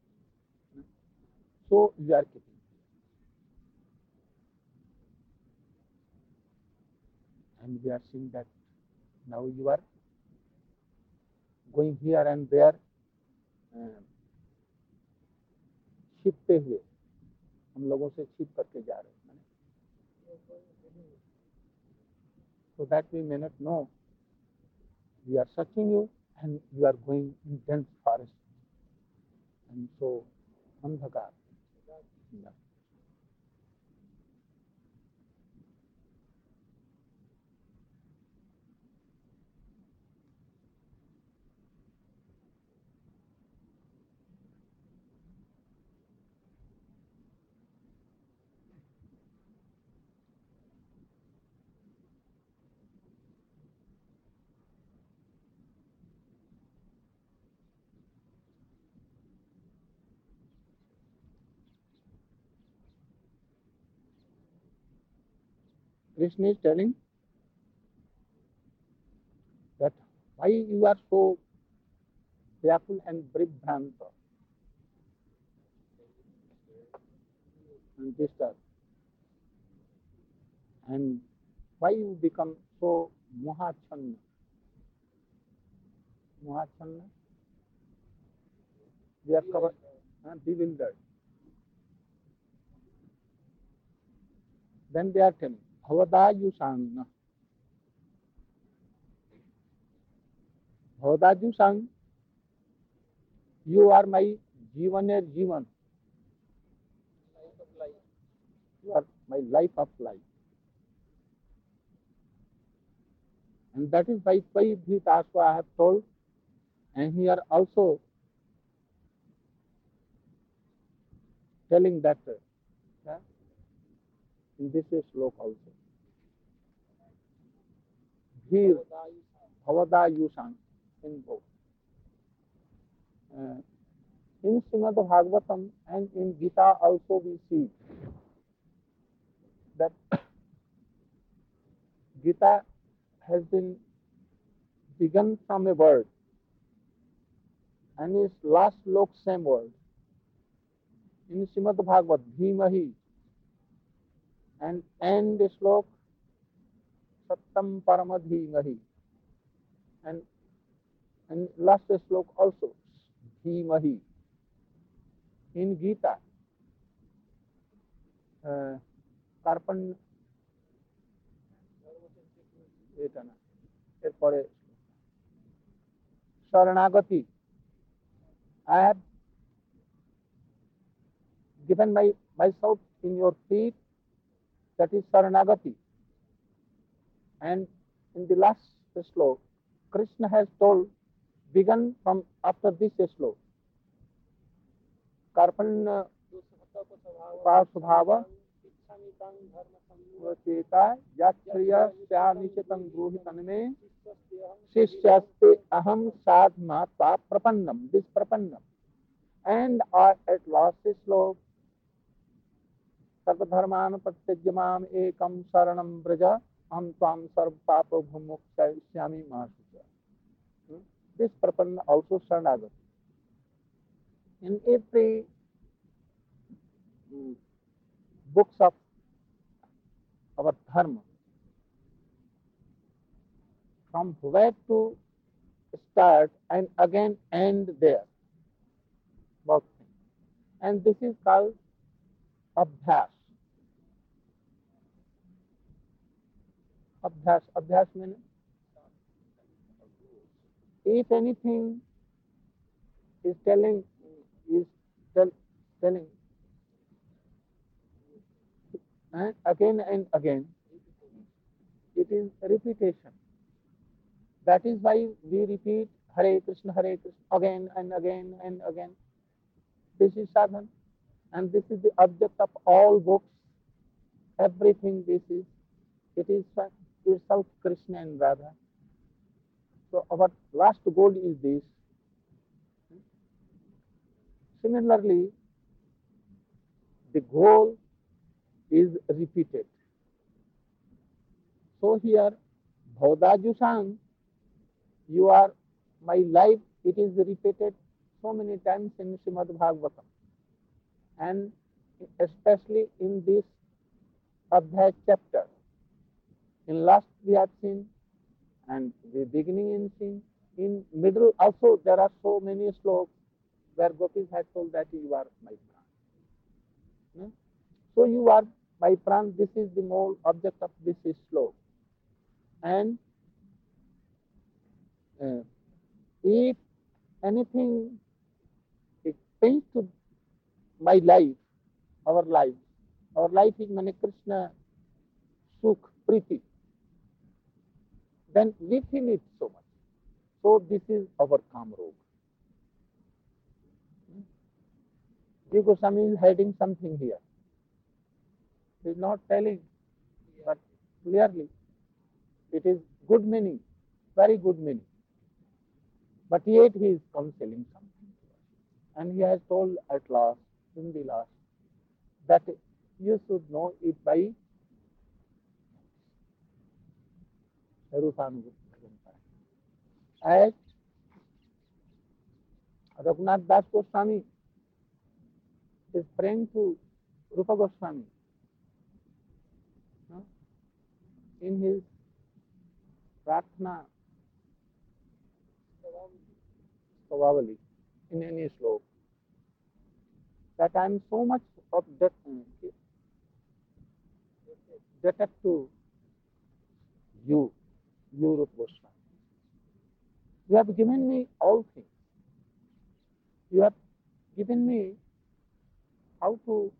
so you are keeping. And we are seeing that now you are going here and there, छिपते हुए हम लोगों से छिप करके जा रहे हैं. So that we may not know. We are searching you and you are going in dense forest. And so, Andhakar. Yeah. Krishna is telling that why you are so vyakul and bribhranta and disturbed, and why you become so mohachanna. Mohachanna, we are covered, bewildered. Then they are telling, Bhavadayusang, Bhavadayusang, you are my Jivaner Jivan. You are my life of life. And that is why Bhitasva I have told, and here also telling that in this slok also. Bhir, Bhavadayusang, in both. In Srimad Bhagavatam and in Gita also we see that Gita has been begun from a word and its last slok same word. In Srimad Bhagavat, Bhimahi, and end slok Sattam Paramadhimahi, and last slok also Bhimahi. In Gita, কার্পণ্য এটা না, এরপরে শরণাগতি, I have given myself in your feet, that is Saranagati. And in the last slok, Krishna has told, begun from after this slok, Karpanya Pasvabhava चेता याश्रियस्यानिशितं गृहीतनमे शिष्यास्ते aham sadhma prapannam, this prapannam. And at last slok, सर्वधर्मान प्रत्यज्य माम एकम शरणम ब्रज हम त्वाम सर्व पाप विमुक्ष्यामि मा शुचा. This prapanna also Sharanagati. In every books of our dharma, from where to start and again end there. Both things. And this is called abhyas. Abhyas means if anything is telling, is telling and again, it is repetition. That is why we repeat Hare Krishna again and again and again. This is sadhana, and this is the object of all books. Everything this is, it is itself Krishna and Radha. So our last goal is this. Similarly, the goal is repeated. So here, Bhaudajusang, you are, my life, it is repeated so many times in Srimad Bhagavatam. And especially in this Abhyay chapter. In last we have seen, and the beginning in seen, in middle also there are so many slokas where Gopis had told that you are my pran. So you are my pran, this is the more object of this sloka. And if anything it pains to my life, our life is Mane Krishna Sukh, Priti, then we feel it so much. So this is our Kamrog. Jiva Goswami is hiding something here. He is not telling, but clearly it is good meaning, very good meaning. But yet he is counseling something. And he has told at last, in the last, that you should know it by Rupanuga. As Raghunath Das Goswami is praying to Rupa Goswami in his Pratna Stavavali, in any sloka, that I am so much of debted to you, Rupa Goswami. You have given me all things. You have given me how to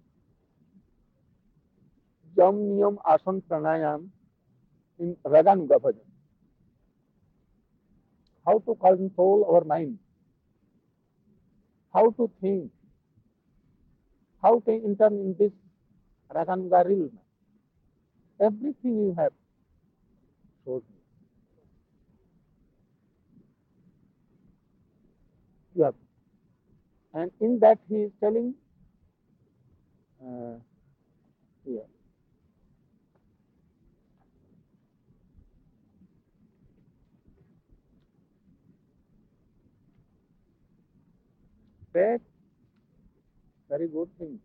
Yam Niyam Asan Pranayam in Raganuga Bhajan. How to control our mind. How to think. How to enter in this Raganuga realm. Everything you have showed me. You have. And in that he is telling here. Faith, very good thing.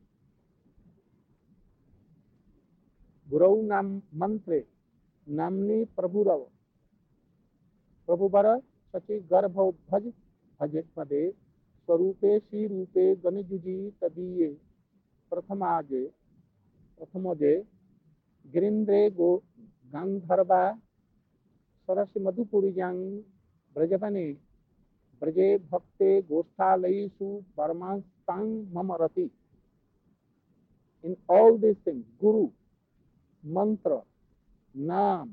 Gurau Nam Mantre, Namni Prabhurav, Prabhubara Sachi Garbhav Bhaj, Bhajet Pade, Swarupe Shi Rupe Ganijuji Tadiye, Prathamaje, Girindre Go Gandharva, Sarasi Madhupuriyang, Brajavane, Braje Bhakte Gosthalayisu Paramanstam Mamarati. In all these things, Guru, Mantra, Naam,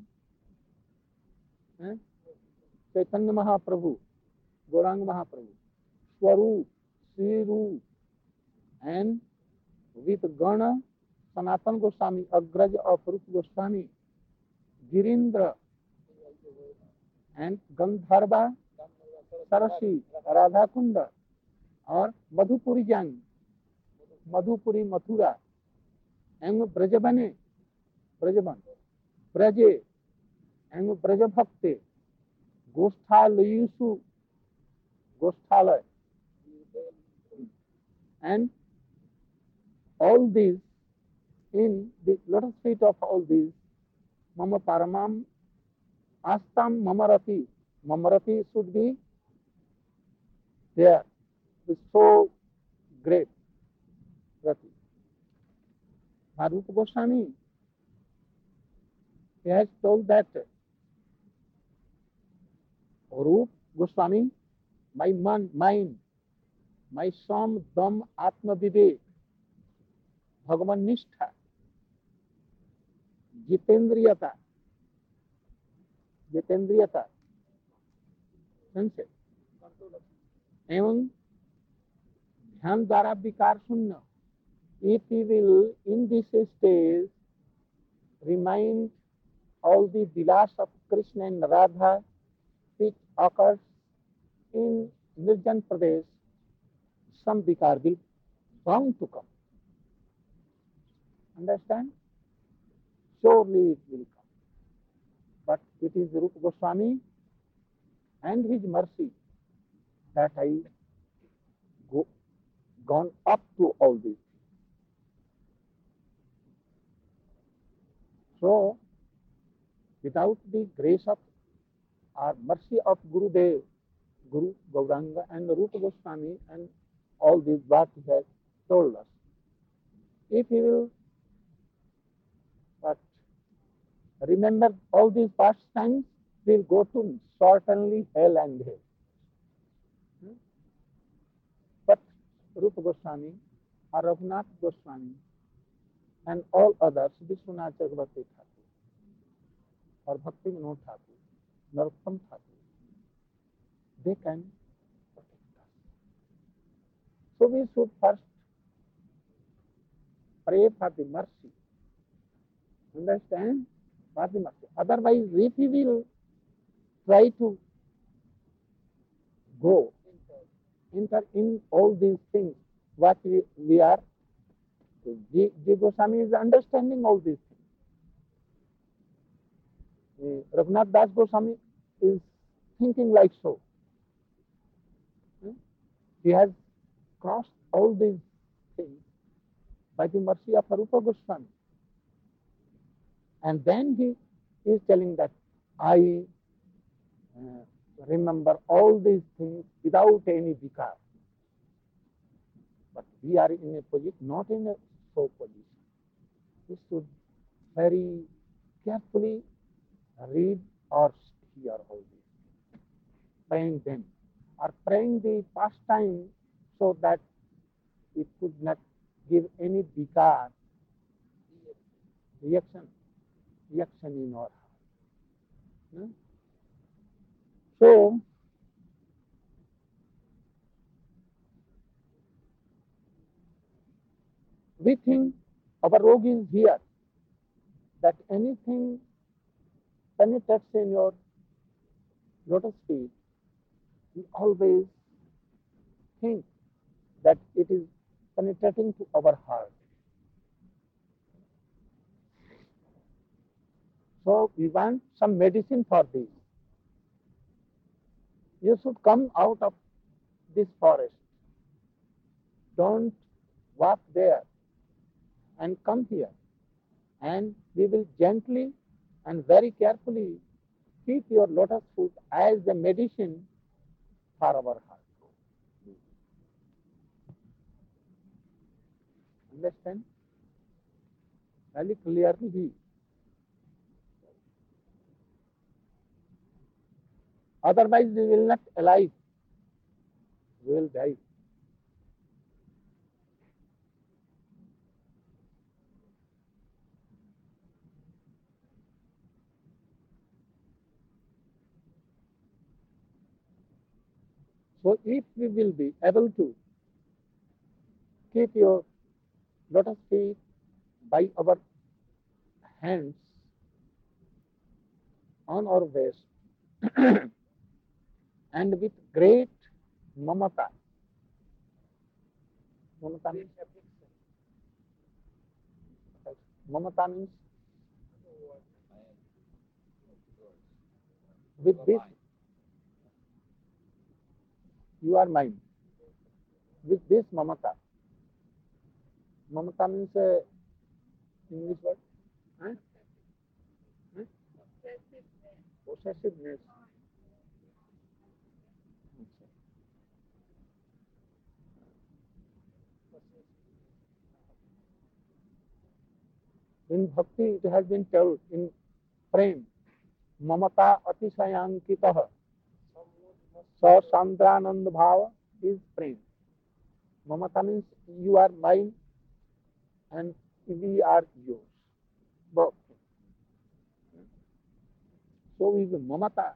Chaitanya Mahaprabhu, Gauranga Mahaprabhu, Swarup, Sri, and with Gana, Sanatana Goswami, Agraj of Rupa Goswami, Girindra, and Gandharva, Sarasi, Radha Kunda, or Madhupuri Jang, Madhupuri Mathura, and Brajabane, Brajaban, Braje, and Brajabhakte, Gosthalayisu, Gosthalaya, and all these in the lotus feet of all these, Mama Paramam Astam Mamarati. Mamarati should be there. It's so great. Rati. Rupa Goswami, he has told that Rupa Goswami, my mind, my Sam Dam Atma Vivek, Bhagavan Nishtha, Jitendriyata, संशय एवं ध्यान द्वारा विकार शून्य. If he will in this stage remind all the vilas of Krishna and Radha which occurs in Nirjan Pradesh, some vikar will bound to come. Understand? Surely it will come. But it is Rupa Goswami and his mercy that I gone up to all this. So, without the grace of or mercy of Gurudev, Guru Gauranga and Rupa Goswami and all this what he has told us, if he will but remember all these past times, we will go to certainly hell and hell. But Rupa Goswami or Raghunath Goswami and all others, Vishwanath Chakravarti Thakur or Bhakti Vinod Thakur, Narottam Thakur, they can protect us. So we should first pray for the mercy. Understand? For the mercy. Otherwise, if we will try to go, enter in all these things, what we are, G. Goswami is understanding all these things. Raghunath Das Goswami is thinking like so. He has crossed all these things by the mercy of Rupa Goswami. And then he is telling that I remember all these things without any vikar. But we are in a position, not in a so position. We should very carefully read or hear all these, praying them, or praying the past time so that it could not give any vikar, reaction in our heart. So, we think our rogue is here, that anything penetrates in your lotus feet, we always think that it is penetrating to our heart. So we want some medicine for this. You should come out of this forest. Don't walk there and come here. And we will gently and very carefully keep your lotus foot as the medicine for our heart. Understand? Very clearly. Otherwise we will not alive. We will die. So if we will be able to keep your lotus feet by our hands on our waist and with great mamata. Mamata means with this you are mine. With this mamata. Mamata means English word? Huh? Huh? Possessiveness. In Bhakti, it has been told in Prem, Mamata Atisayankitah, Sa Sandranand Bhava is Prem. Mamata means you are mine and we are yours. Both. So with Mamata,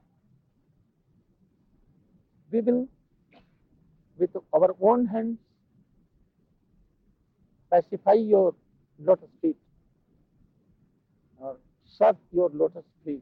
we will, with our own hands, pacify your lotus feet, or serve your lotus feet,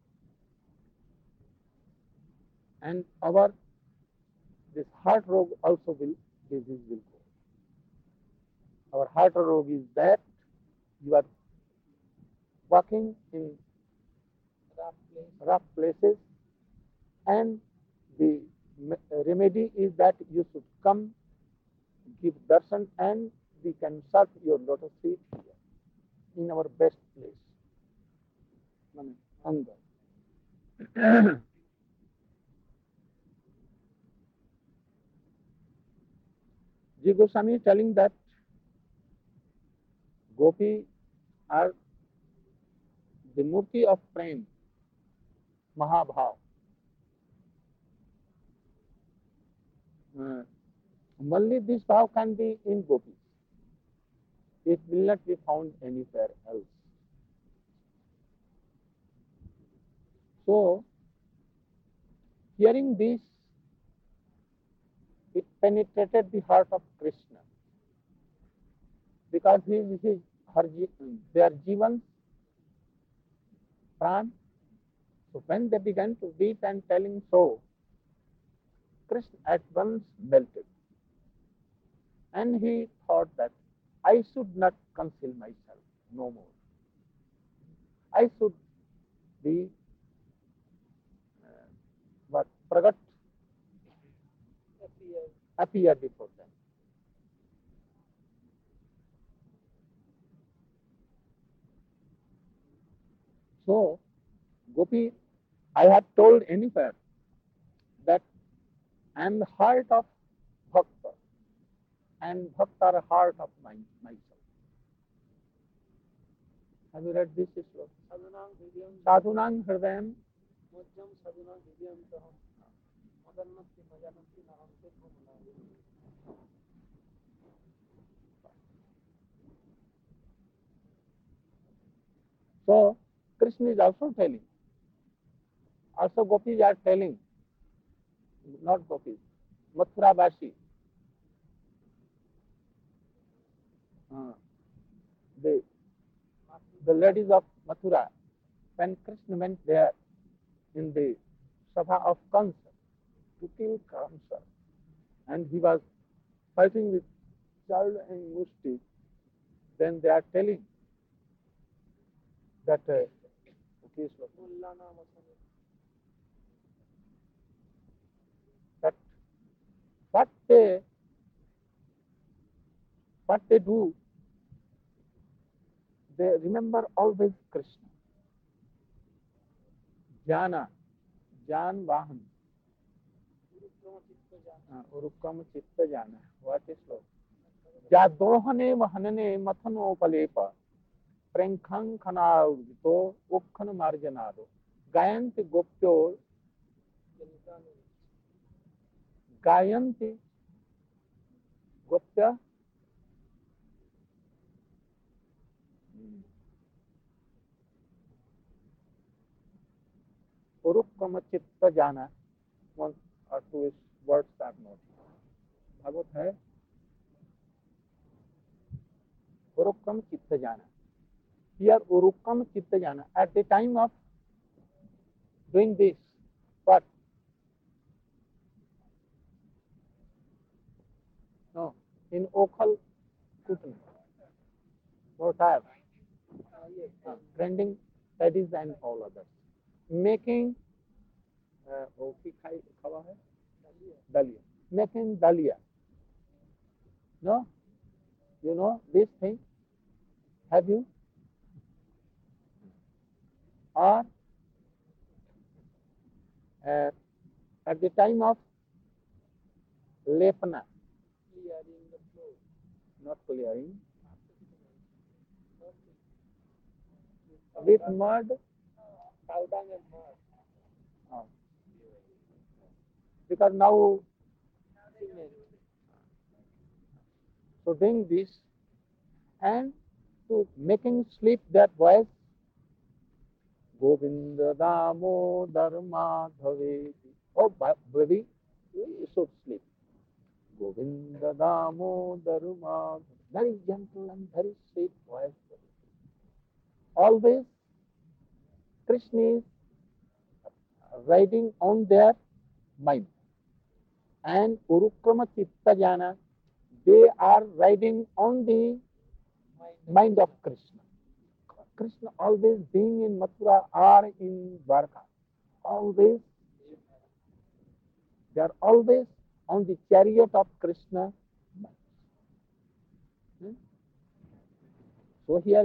and our this heart rog also will, disease will go. Our heart rog is that you are walking in rough places, and the remedy is that you should come, give darshan, and we can serve your lotus feet in our best place. Anga. Ji Goswami is telling that Gopi are the murti of prem, Mahabhav. Only this bhav can be in Gopis. It will not be found anywhere else. So, hearing this, it penetrated the heart of Krishna, because he is their Jivan, Pran. So when they began to weep and telling so, Krishna at once melted. And he thought that I should not conceal myself no more. I should be Pragat, appear before them. So, Gopi, I have told anywhere that I am the heart of Bhakta, and Bhakta are heart of myself. Have you read this? Sadhunang Hridayam. So, Krishna is also telling. Also, Gopis are telling, not Gopis, Mathura Bashi. The ladies of Mathura, when Krishna went there in the Sabha of Kansa to kill Kamsa, and he was fighting with child and Musti, then they are telling that that what they do, they remember always Krishna. Jana, Jan Vahan. Urukam Chitta Jana. What is love? Jadohane Mahanane Mathanoopalepa. Prenkhang Khanaurito Ukhan Marjanado. Gayanti Gopyo Gayanti Gopya Urukam Chitta Jana. One or two words are not. Bhagavad hai Urukam Chitta Jana. Here Urukam Chitta Jana. At the time of doing this, what? No, in Okhal Kutni, or tire, trending studies and all others. Making Dalia. Making Dalia. No? You know this thing? Have you? or uh, at the time of lepana, not clearing, with mud, uh, because now, so doing this and to making sleep that voice, Govinda Damodar Madhaveti. Oh, baby, you should sleep. Govinda Damodar Madhaveti. Very gentle and very sweet voice. Always Krishna is riding on their mind. And Urukrama Chitta Jana, they are riding on the mind of Krishna. Krishna always being in Mathura or in Dwarka. Always, they are always on the chariot of Krishna. Hmm? So here,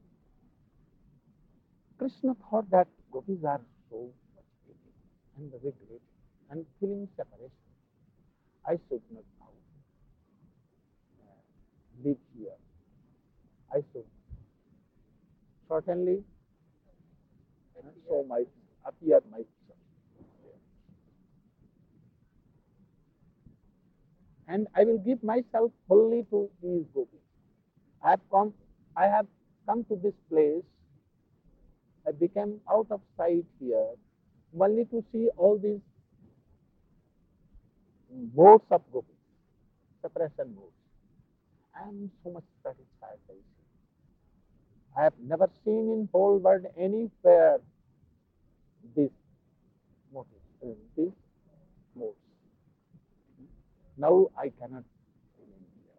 Krishna thought that gopis are so much hated and regret and feeling separation. I should not now live here. I should certainly show my appear myself. And I will give myself wholly to these gopis. I have come to this place. I became out of sight here, only to see all these modes of gopis, separation modes. I am so much satisfied by it. I have never seen in whole world anywhere this motive, this modes. Now I cannot remain here.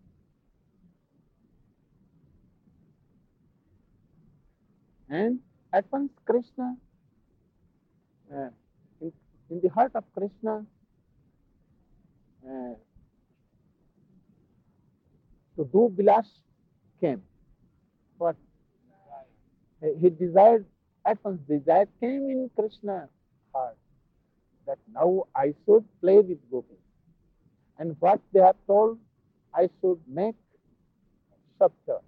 And at once Krishna, uh, in, in the heart of Krishna, uh, to do Vilas came. But he desired, at once desire came in Krishna's heart that now I should play with gopis. And what they have told, I should make Satya.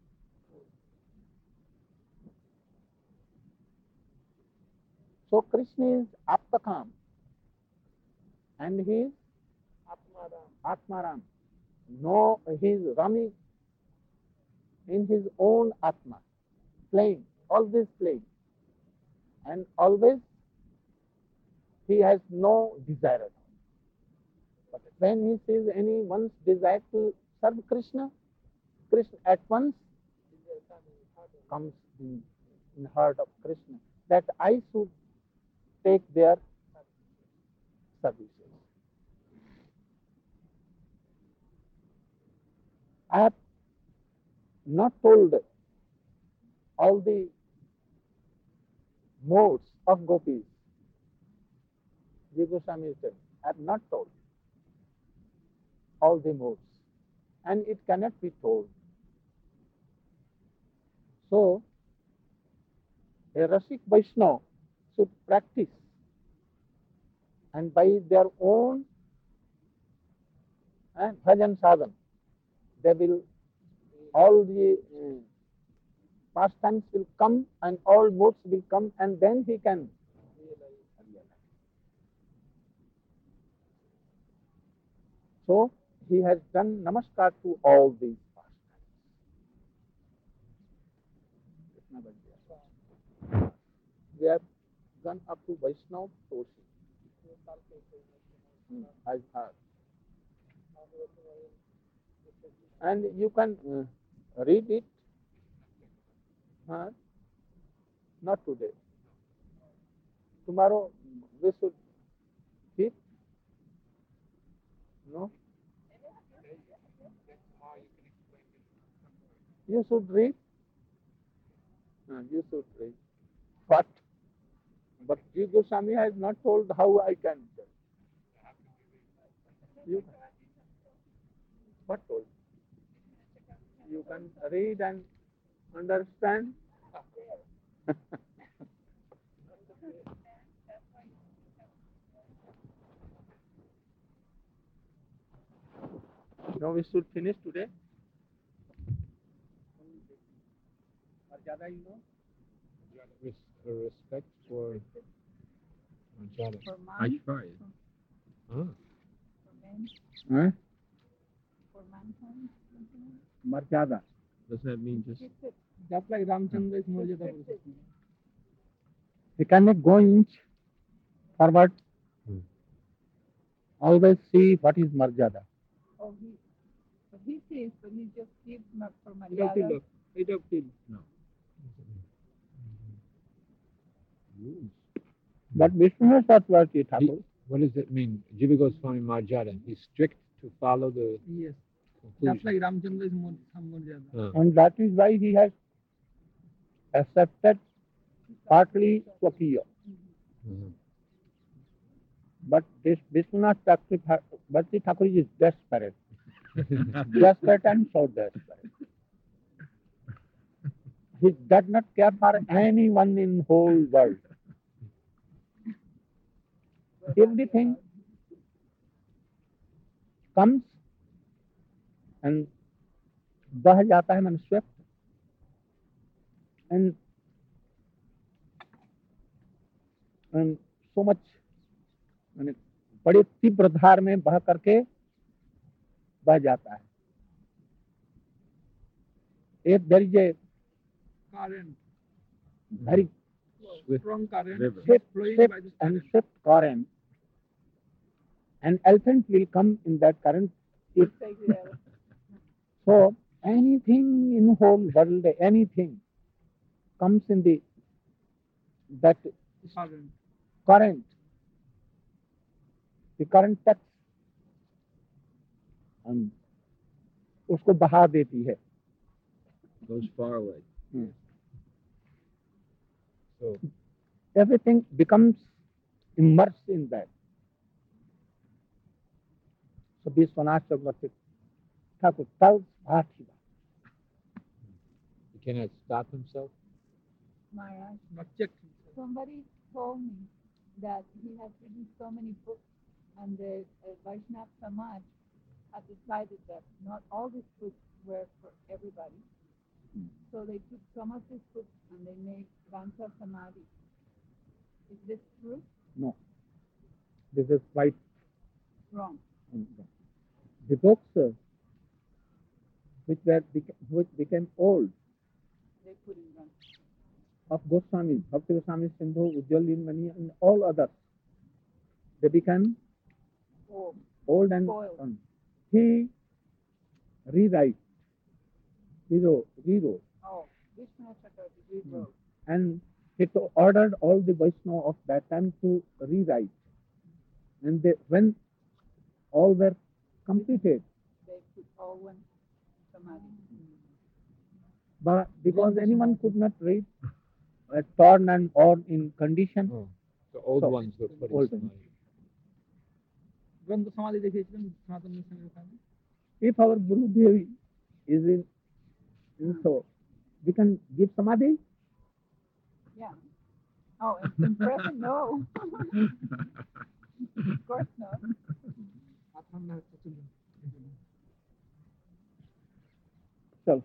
So Krishna is Aptakam and he is Atmaram. No, he is running in his own Atma, playing, always playing. And always he has no desire. But when he sees anyone's desire to serve Krishna, Krishna at once comes in heart of Krishna that I should take their services. I have not told all the modes of gopis. Jiva Goswami said, I have not told all the modes, and it cannot be told. So, a Rasik Vaishnava should practice, and by their own bhajan sadhan, they will all the pastimes will come and all modes will come, and then he can realize. So he has done namaskar to all these pastimes. We have gone up to Vaishnav Toshi. I've heard. And you can read it. Not today. Tomorrow we should keep. No. You should read. You should read. What? But Jiva Goswami has not told how I can. You what told? You can read and understand. So we should finish today. Marjada, you know? Respect for Marjada. For I man, tried. for men, Huh? for mankind, something Marjada. Does that mean just like that. Just like Ramchandra is Marjada. Restricted. He cannot go inch forward. Always see what is Marjada. Oh, he says, but he just gives for Without Maryada. look. Without feel. no? Rules. But Vishnu Sattvarti Thakur. What does it mean? Jiva Goswami Marjada. He's strict to follow the Yes. conclusion. Just like Ramchandra is Marjada. Uh, And that is why he has accepted partly Swakiya. But this Vishwanath Bhakti Thakur is desperate. Desperate and so desperate. He does not care for anyone in whole world. Everything comes and बह जाता है, man swept, and so much, माने बड़े तीव्र धार में बह करके बह जाता है. If there is a current, very strong current, swift current, an elephant will come in that current. If so, anything in whole world, anything comes in that current, the current touch, and उसको बहा देती है. goes far away. So Everything becomes immersed in that. So Vishwanath Chakravarti Thakur tells Bhartiba. he cannot stop himself. Maharaj, somebody told me that he has written so many books, and the Vaishnava Samaj had decided that not all these books were for everybody. So they took some of these books and they made Granth Samadhi. Is this true? No, this is quite Wrong. The books which became old They put in Granth. of Goswami, Bhakti Goswami, Sindhu, Ujjwal Nilmani, and all others, they became old and Spoiled. he rewrote. Oh, Vishwanath Chakravarti rewrote. And he ordered all the Vaishnava of that time to rewrite. And when all were completed, They put all one Samadhi. but because anyone could not read, torn and worn in condition, The old So, ones were put old in Samadhi. if our Guru Devi is in so we can give Samadhi. Yeah. Oh, in present, no. Of course not. So,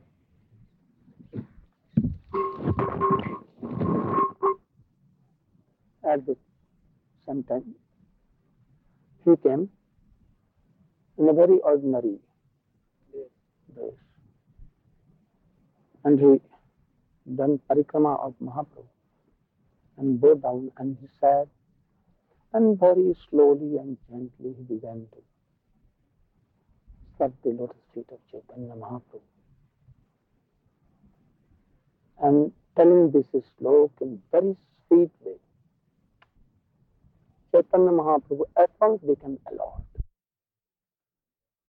at the same time, he came in a very ordinary dress, and he done parikrama of Mahaprabhu and bowed down, and he sat, and very slowly and gently he began to serve the lotus feet of Chaitanya Mahaprabhu, and telling this slok in very sweet way. Chaitanya Mahaprabhu at once became alert.